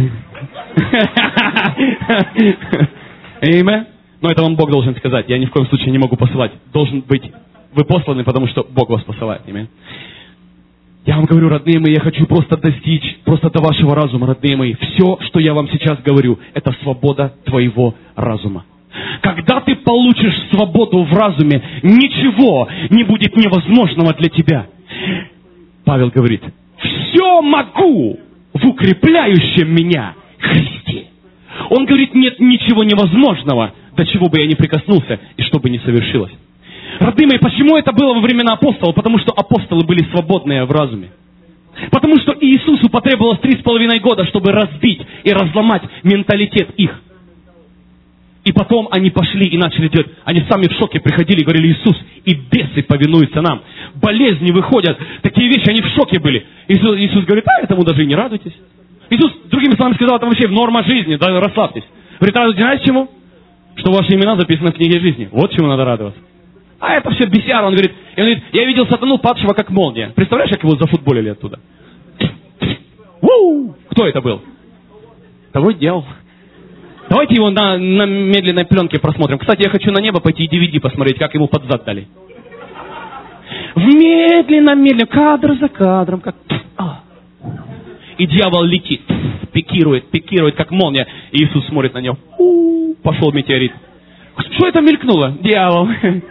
Аминь. Но это вам Бог должен сказать. Я ни в коем случае не могу посылать. Должен быть вы посланы, потому что Бог вас посылает. Аминь. Я вам говорю, родные мои, я хочу просто достичь просто до вашего разума, родные мои. Все, что я вам сейчас говорю, это свобода твоего разума. Когда ты получишь свободу в разуме, ничего не будет невозможного для тебя. Павел говорит, все могу в укрепляющем меня Христе. Он говорит, нет ничего невозможного, до чего бы я не прикоснулся и что бы не совершилось. Родные мои, почему это было во времена апостолов? Потому что апостолы были свободные в разуме. Потому что Иисусу потребовалось три с половиной года, чтобы разбить и разломать менталитет их. И потом они пошли и начали делать. Они сами в шоке приходили и говорили, Иисус, и бесы повинуются нам. Болезни выходят. Такие вещи, они в шоке были. Иисус, Иисус говорит, а этому даже и не радуйтесь. Иисус, другими словами, сказал, это вообще норма жизни, да, расслабьтесь. Говорит, радуйтесь, знаете чему? Что ваши имена записаны в книге жизни. Вот чему надо радоваться. А это все бесяра. Он говорит, и он говорит, я видел сатану, падшего как молния. Представляешь, как его зафутболили оттуда? У-у-у! Кто это был? Того дьявол. Давайте его на, на медленной пленке просмотрим. Кстати, я хочу на небо пойти и ди ви ди посмотреть, как ему под зад дали. В медленно-медленно, кадр за кадром, как... И дьявол летит, пикирует, пикирует, как молния. И Иисус смотрит на него. У-у-у, пошел метеорит. Что это мелькнуло? Дьявол.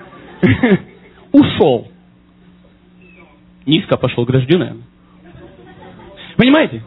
Ушел. Низко пошел к дождю, наверное. Понимаете?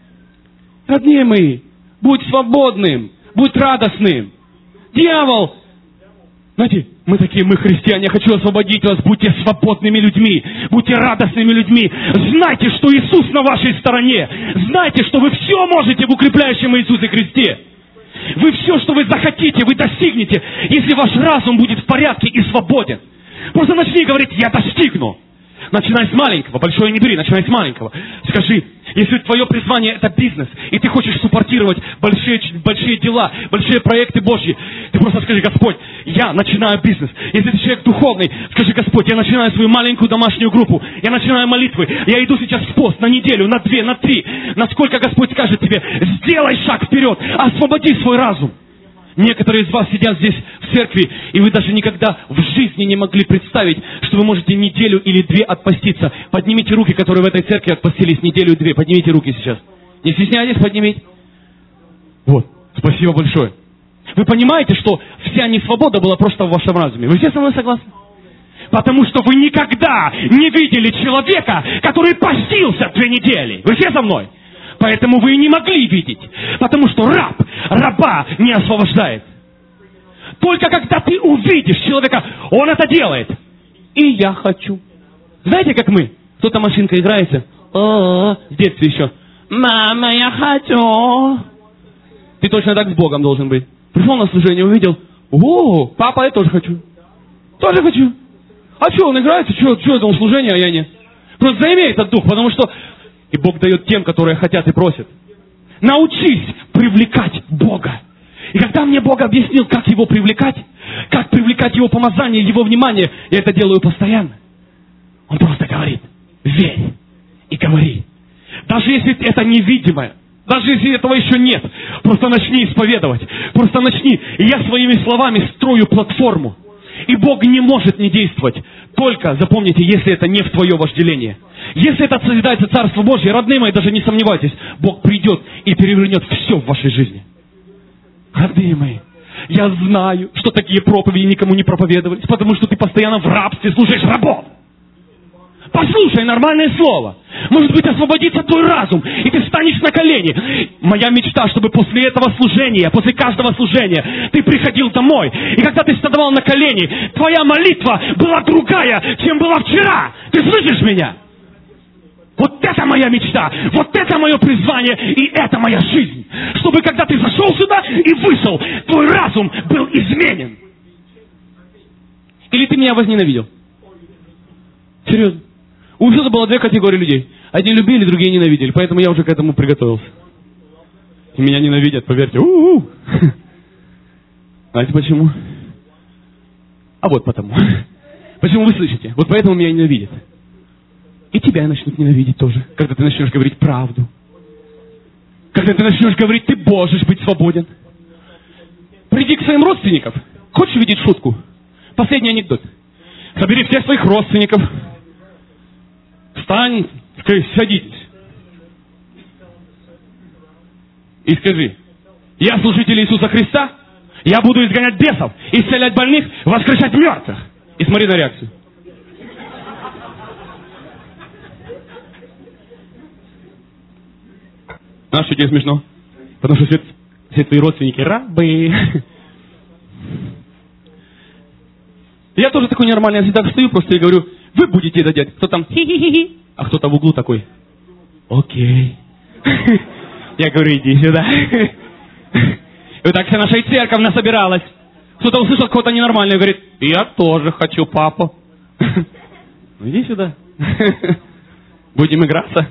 Родные мои, будь свободным, будь радостным. Дьявол. Знаете, мы такие, мы христиане, я хочу освободить вас, будьте свободными людьми, будьте радостными людьми. Знайте, что Иисус на вашей стороне. Знайте, что вы все можете в укрепляющем Иисусе Христе. Вы все, что вы захотите, вы достигнете, если ваш разум будет в порядке и свободен. Просто начни говорить, я достигну. Начинай с маленького, большое не бери, начинай с маленького. Скажи, если твое призвание это бизнес, и ты хочешь суппортировать большие, большие дела, большие проекты Божьи, ты просто скажи, Господь, я начинаю бизнес. Если ты человек духовный, скажи, Господь, я начинаю свою маленькую домашнюю группу, я начинаю молитвы, я иду сейчас в пост на неделю, на две, на три. Насколько Господь скажет тебе, сделай шаг вперед, освободи свой разум. Некоторые из вас сидят здесь в церкви, и вы даже никогда в жизни не могли представить, что вы можете неделю или две отпоститься. Поднимите руки, которые в этой церкви отпостились неделю или две. Поднимите руки сейчас. Не стесняйтесь поднимите. Вот. Спасибо большое. Вы понимаете, что вся несвобода была просто в вашем разуме? Вы все со мной согласны? Потому что вы никогда не видели человека, который постился две недели. Вы все со мной? Поэтому вы и не могли видеть. Потому что раб раба не освобождает. Только когда ты увидишь человека, он это делает. И я хочу. Знаете, как мы? Кто-то машинка играется. О-о-о, в детстве еще. Мама, я хочу. Ты точно так с Богом должен быть. Пришел на служение, увидел. О, папа, я тоже хочу. Тоже хочу. А что, он играется? Что, что это он служение, а я нет? Просто займи этот дух, потому что... И Бог дает тем, которые хотят и просят. Научись привлекать Бога. И когда мне Бог объяснил, как Его привлекать, как привлекать Его помазание, Его внимание, я это делаю постоянно. Он просто говорит, верь и говори. Даже если это невидимое, даже если этого еще нет, просто начни исповедовать. Просто начни. И я своими словами строю платформу. И Бог не может не действовать. Только, запомните, если это не в твое вожделение. Если это созидается Царство Божье, родные мои, даже не сомневайтесь, Бог придет и перевернет все в вашей жизни. Родные мои, я знаю, что такие проповеди никому не проповедовались, потому что ты постоянно в рабстве слушаешь рабов. Послушай нормальное слово. Может быть, освободится твой разум, и ты встанешь на колени. Моя мечта, чтобы после этого служения, после каждого служения, ты приходил домой. И когда ты вставал на колени, твоя молитва была другая, чем была вчера. Ты слышишь меня? Вот это моя мечта, вот это мое призвание, и это моя жизнь. Чтобы когда ты зашел сюда и вышел, твой разум был изменен. Или ты меня возненавидел? Серьезно. У Иисуса было две категории людей. Одни любили, другие ненавидели. Поэтому я уже к этому приготовился. И меня ненавидят, поверьте. У-у-у. Знаете почему? А вот потому. Почему вы слышите? Вот поэтому меня ненавидят. И тебя начнут ненавидеть тоже, когда ты начнешь говорить правду. Когда ты начнешь говорить, ты можешь быть свободен. Приди к своим родственникам. Хочешь увидеть шутку? Последний анекдот. Собери всех своих родственников. Встань, скажи, садитесь. И скажи, я служитель Иисуса Христа, я буду изгонять бесов, исцелять больных, воскрешать мертвых. И смотри на реакцию. А что тебе смешно? Потому что все, все твои родственники рабы. Я тоже такой нормальный, я всегда встаю просто и говорю, вы будете это делать. Кто там хи-хи-хи-хи, а кто-то в углу такой, окей. Я говорю, иди сюда. И вот так вся наша церковь насобиралась. Кто-то услышал кого-то ненормального и говорит, я тоже хочу папу. Ну иди сюда. Будем играться.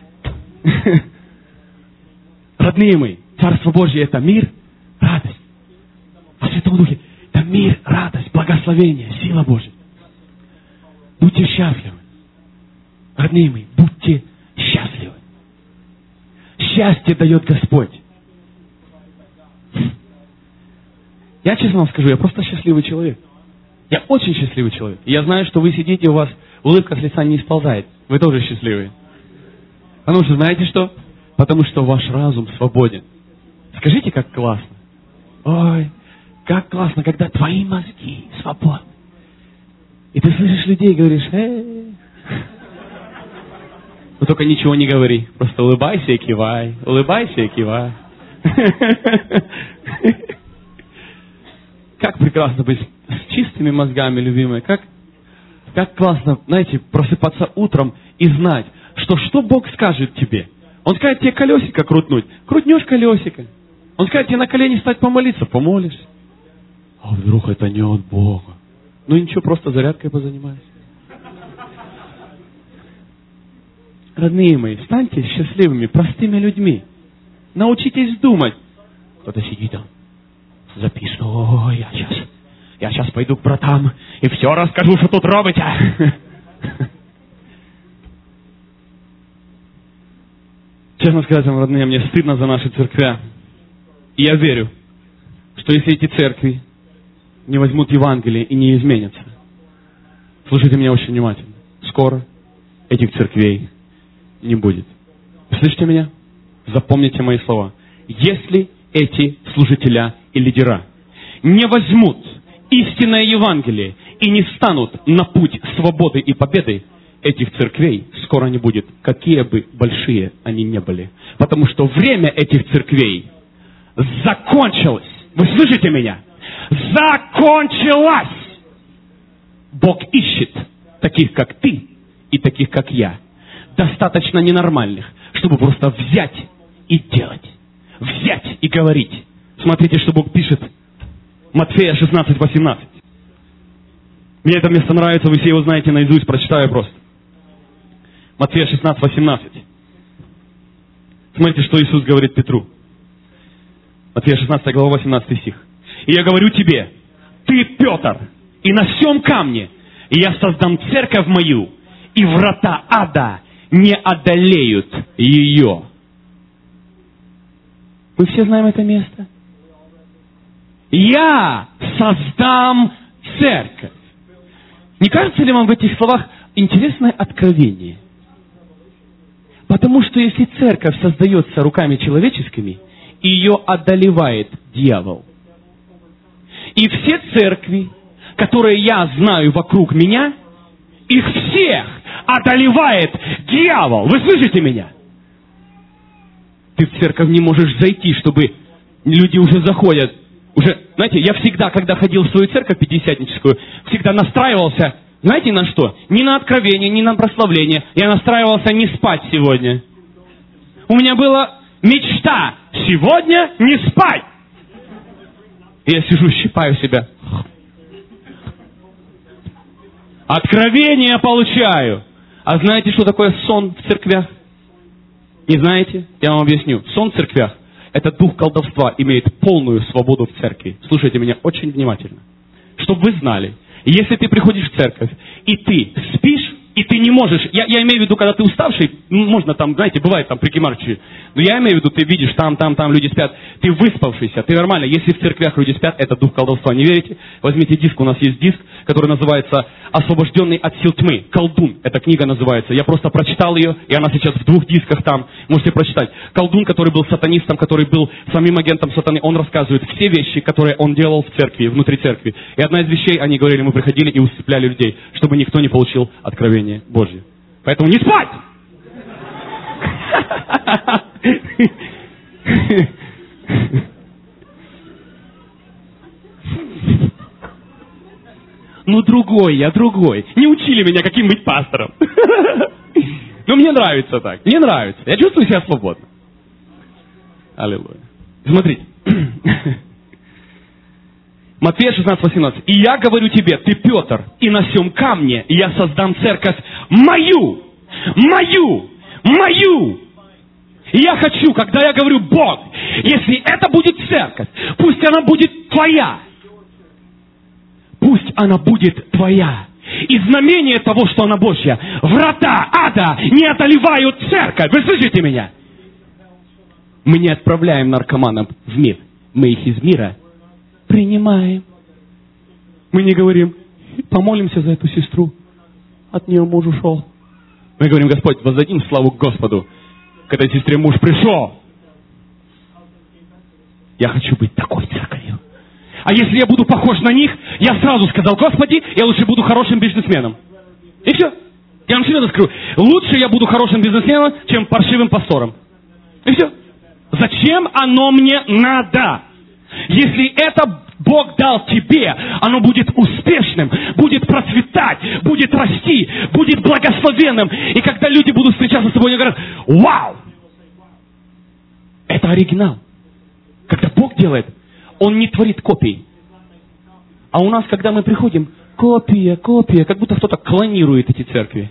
Родные мои, Царство Божье — это мир, радость. Во Святом Духе — это мир, радость, благословение, сила Божья. Будьте счастливы. Родные мои, будьте счастливы. Счастье дает Господь. Я честно вам скажу, я просто счастливый человек. Я очень счастливый человек. И я знаю, что вы сидите, у вас улыбка с лица не сползает. Вы тоже счастливые. Потому что знаете что? Потому что ваш разум свободен. Скажите, как классно. Ой, как классно, когда твои мозги свободны. И ты слышишь людей и говоришь, эй. Но только ничего не говори. Просто улыбайся и кивай. Улыбайся и кивай. Как прекрасно быть с чистыми мозгами, любимые. Как, как классно, знаете, просыпаться утром и знать, что что Бог скажет тебе. Он скажет тебе колесико крутнуть. Крутнешь колесико. Он скажет тебе на колени встать помолиться. Помолишься. А вдруг это не от Бога? Ну ничего, просто зарядкой позанимайся. Родные мои, станьте счастливыми, простыми людьми. Научитесь думать. Кто-то сидит там, запишет. О, я сейчас, я сейчас пойду к братам и все расскажу, что тут робите. Честно сказать вам, родные, мне стыдно за наши церкви. И я верю, что если эти церкви не возьмут Евангелие и не изменятся, слушайте меня очень внимательно, скоро этих церквей не будет. Слышите меня? Запомните мои слова. Если эти служителя и лидера не возьмут истинное Евангелие и не встанут на путь свободы и победы, этих церквей скоро не будет, какие бы большие они ни были. Потому что время этих церквей закончилось. Вы слышите меня? Закончилось! Бог ищет таких, как ты, и таких, как я. Достаточно ненормальных, чтобы просто взять и делать. Взять и говорить. Смотрите, что Бог пишет. Матфея шестнадцать восемнадцать. Мне это место нравится, вы все его знаете наизусть, прочитаю просто. Матфея шестнадцать восемнадцать. Смотрите, что Иисус говорит Петру. Матфея шестнадцатая глава, восемнадцатый стих. «И я говорю тебе, ты Петр, и на всем камне я создам церковь мою, и врата ада не одолеют ее». Мы все знаем это место. «Я создам церковь». Не кажется ли вам в этих словах интересное откровение? Потому что если церковь создается руками человеческими, ее одолевает дьявол. И все церкви, которые я знаю вокруг меня, их всех одолевает дьявол. Вы слышите меня? Ты в церковь не можешь зайти, чтобы люди уже заходят. Уже, знаете, я всегда, когда ходил в свою церковь пятидесятническую, всегда настраивался, Знаете на что? Не на откровение, не на прославление. Я настраивался не спать сегодня. У меня была мечта сегодня не спать. И я сижу, щипаю себя. Откровение получаю. А знаете, что такое сон в церквях? Не знаете? Я вам объясню. Сон в церквях – это дух колдовства, имеет полную свободу в церкви. Слушайте меня очень внимательно. Чтобы вы знали, если ты приходишь в церковь, и ты спишь, и ты не можешь, я, я имею в виду, когда ты уставший, можно там, знаете, бывает там прикимарчи, но я имею в виду, ты видишь, там, там, там люди спят, ты выспавшийся, ты нормально, если в церквях люди спят, это дух колдовства, не верите? Возьмите диск, у нас есть диск, который называется «Освобожденный от сил тьмы», «Колдун», эта книга называется, я просто прочитал ее, и она сейчас в двух дисках там, можете прочитать. Колдун, который был сатанистом, который был самим агентом сатаны, он рассказывает все вещи, которые он делал в церкви, внутри церкви. И одна из вещей, они говорили, мы приходили и усыпляли людей, чтобы никто не получил откровение Божье. Поэтому не спать! Ну, другой я, другой. Не учили меня, каким быть пастором. Но мне нравится так. Мне нравится. Я чувствую себя свободно. Аллилуйя. Смотрите. Матфея шестнадцать восемнадцать. «И я говорю тебе, ты Петр, и на сем камне я создам церковь мою, мою, мою». И я хочу, когда я говорю Бог, если это будет церковь, пусть она будет твоя. Пусть она будет твоя. И знамение того, что она Божья, врата ада не одолевают церковь. Вы слышите меня? Мы не отправляем наркоманов в мир. Мы их из мира принимаем. Мы не говорим, помолимся за эту сестру, от нее муж ушел. Мы говорим, Господь, воздадим славу Господу, к этой сестре муж пришел. Я хочу быть такой церковью. А если я буду похож на них, я сразу сказал, Господи, я лучше буду хорошим бизнесменом. И все. Я вам серьезно скажу, лучше я буду хорошим бизнесменом, чем паршивым пастором. И все. Зачем оно мне надо? Если это Бог дал тебе, оно будет успешным, будет процветать, будет расти, будет благословенным. И когда люди будут встречаться с тобой, они говорят, вау! Это оригинал. Когда Бог делает, Он не творит копий. А у нас, когда мы приходим, копия, копия, как будто кто-то клонирует эти церкви.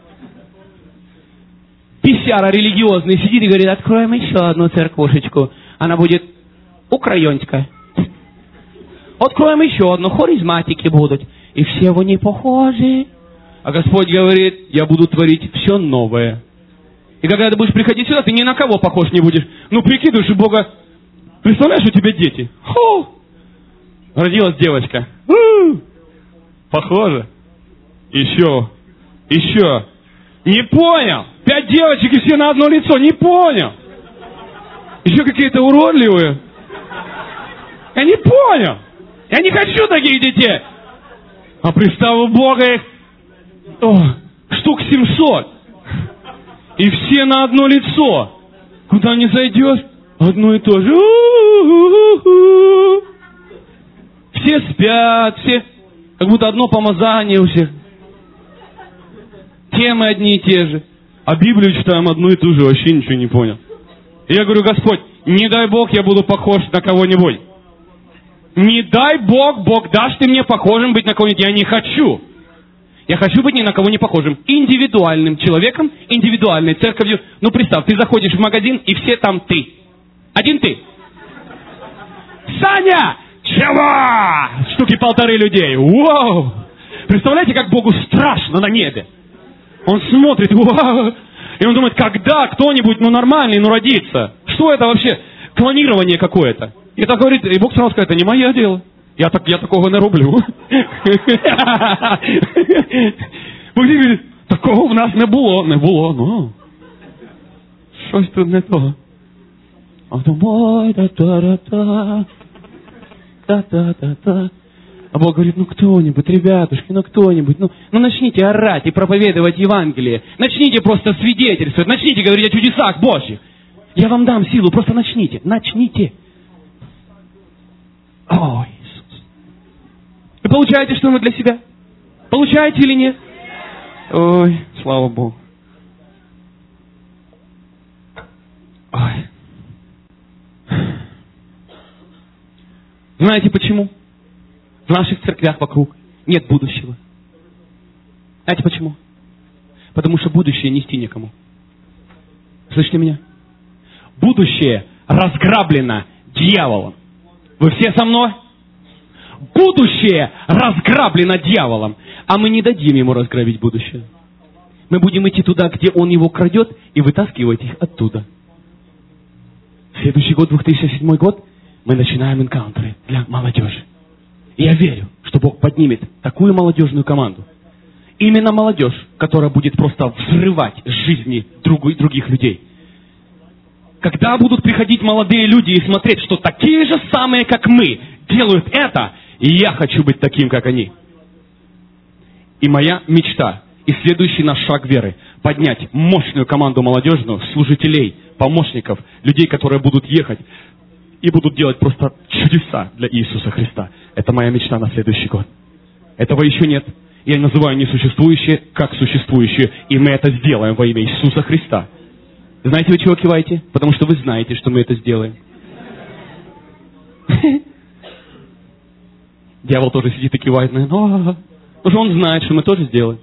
Писяра религиозный сидит и говорит, откроем еще одну церквушечку. Она будет украинская. Откроем еще одну, харизматики будут. И все они похожи. А Господь говорит, я буду творить все новое. И когда ты будешь приходить сюда, ты ни на кого похож не будешь. Ну, прикидываешь, у Бога... Представляешь, у тебя дети? Ху! Родилась девочка. У-у-у! Похоже. Еще. Еще. Не понял. Пять девочек и все на одно лицо. Не понял. Еще какие-то уродливые. Я не понял. Я не хочу таких детей. А представь, у Бога их о, штук семьсот. И все на одно лицо. Куда не зайдешь, одно и то же. У-у-у-у. Все спят, все. Как будто одно помазание у всех. Темы одни и те же. А Библию читаем одну и ту же, вообще ничего не понял. И я говорю, Господь, не дай Бог я буду похож на кого-нибудь. Не дай Бог, Бог, дашь ты мне похожим быть на кого-нибудь. Я не хочу. Я хочу быть ни на кого не похожим. Индивидуальным человеком, индивидуальной церковью. Ну, представь, ты заходишь в магазин, и все там ты. Один ты. Саня! Чего? Штуки полторы людей. Вау! Представляете, как Богу страшно на небе? Он смотрит, вау! И он думает, когда кто-нибудь, ну, нормальный, ну, родится? Что это вообще? Клонирование какое-то. И так говорит, и Бог сразу скажет, это не мое дело. Я, так, я такого не роблю. Бог говорит, такого в нас не було. Не було, ну. Щось тут не то. А думаю, та-та-та-та. Та-та-та-та. А Бог говорит, ну кто-нибудь, ребятушки, ну кто-нибудь, ну, ну начните орать и проповедовать Евангелие. Начните просто свидетельствовать, начните говорить о чудесах Божьих. Я вам дам силу, просто начните, начните. О, Иисус. Вы получаете что-нибудь для себя? Получаете или нет? Ой, слава Богу. Ой. Знаете почему? В наших церквях вокруг нет будущего. Знаете почему? Потому что будущее нести некому. Слышите меня? Будущее разграблено дьяволом. Вы все со мной? Будущее разграблено дьяволом. А мы не дадим ему разграбить будущее. Мы будем идти туда, где он его крадет, и вытаскивать их оттуда. Следующий год, две тысячи седьмой год, мы начинаем энкаунтеры для молодежи. И я верю, что Бог поднимет такую молодежную команду. Именно молодежь, которая будет просто взрывать жизни других людей. Когда будут приходить молодые люди и смотреть, что такие же самые, как мы, делают это, и я хочу быть таким, как они. И моя мечта, и следующий наш шаг веры, поднять мощную команду молодежную, служителей, помощников, людей, которые будут ехать и будут делать просто чудеса для Иисуса Христа. Это моя мечта на следующий год. Этого еще нет. Я называю несуществующее как существующее, и мы это сделаем во имя Иисуса Христа. Знаете, вы чего киваете? Потому что вы знаете, что мы это сделаем. Дьявол тоже сидит и кивает, наверное, потому что он знает, что мы тоже сделаем.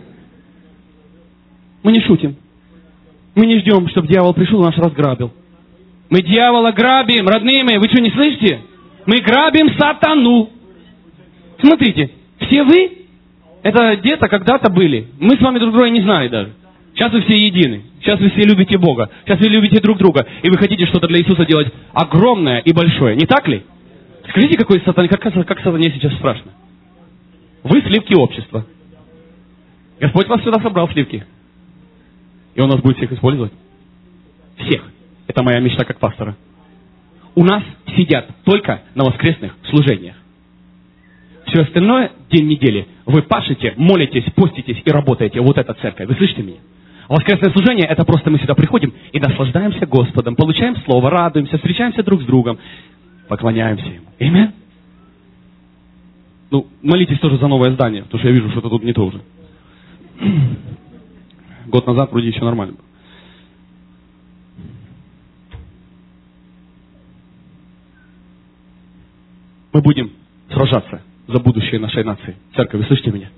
Мы не шутим. Мы не ждем, чтобы дьявол пришел и нас разграбил. Мы дьявола грабим, родные мои, вы что, не слышите? Мы грабим сатану. Смотрите, все вы, это где-то когда-то были. Мы с вами друг друга не знали даже. Сейчас вы все едины. Сейчас вы все любите Бога. Сейчас вы любите друг друга. И вы хотите что-то для Иисуса делать огромное и большое. Не так ли? Скажите, какой сатане, как, как сатане сейчас страшно. Вы сливки общества. Господь вас сюда собрал, сливки. И Он нас будет всех использовать. Всех. Это моя мечта как пастора. У нас сидят только на воскресных служениях. Все остальное, день недели, вы пашете, молитесь, поститесь и работаете. Вот это церковь. Вы слышите меня? А воскресное служение, это просто мы сюда приходим и наслаждаемся Господом, получаем Слово, радуемся, встречаемся друг с другом, поклоняемся Ему. Аминь? Ну, молитесь тоже за новое здание, потому что я вижу, что это тут не то уже. Год назад вроде еще нормально было. Мы будем сражаться за будущее нашей нации. Церковь, вы слышите меня?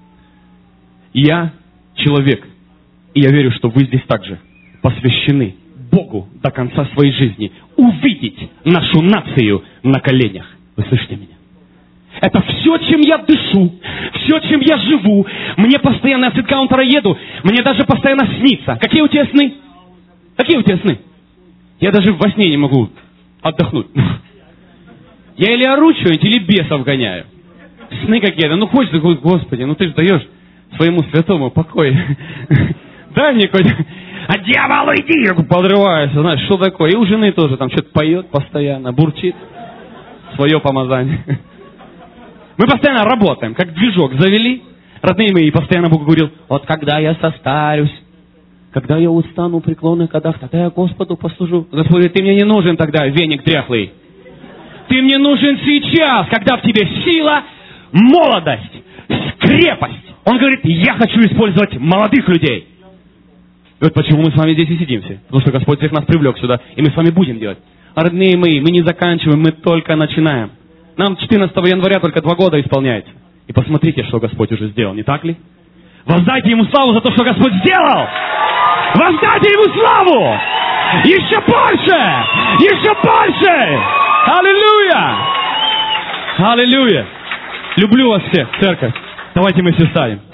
Я человек, и я верю, что вы здесь также посвящены Богу до конца своей жизни увидеть нашу нацию на коленях. Вы слышите меня? Это все, чем я дышу, все, чем я живу. Мне постоянно с энкаунтера еду, мне даже постоянно снится. Какие у тебя сны? Какие у тебя сны? Я даже во сне не могу отдохнуть. Я или ору что-нибудь, или бесов гоняю. Сны какие-то. Ну хочется, Господи, ну ты же даешь своему святому покой. Дай мне какой-то... А дьявол, уйди! Я подрываюсь, знаешь, что такое? И у жены тоже там что-то поет постоянно, бурчит. Свое помазание. Мы постоянно работаем, как движок завели. Родные мои, постоянно Бог говорил, вот когда я состарюсь, когда я устану в преклонных годах, тогда я Господу послужу. Господь говорит, ты мне не нужен тогда, веник дряхлый. Ты мне нужен сейчас, когда в тебе сила, молодость, крепость. Он говорит, я хочу использовать молодых людей. И вот почему мы с вами здесь и сидим все. Потому что Господь всех нас привлек сюда, и мы с вами будем делать. А родные мои, мы не заканчиваем, мы только начинаем. Нам четырнадцатого января только два года исполняется. И посмотрите, что Господь уже сделал, не так ли? Воздайте Ему славу за то, что Господь сделал! Воздайте Ему славу! Еще больше! Еще больше! Аллилуйя! Аллилуйя! Люблю вас всех, церковь. Давайте мы все встанем.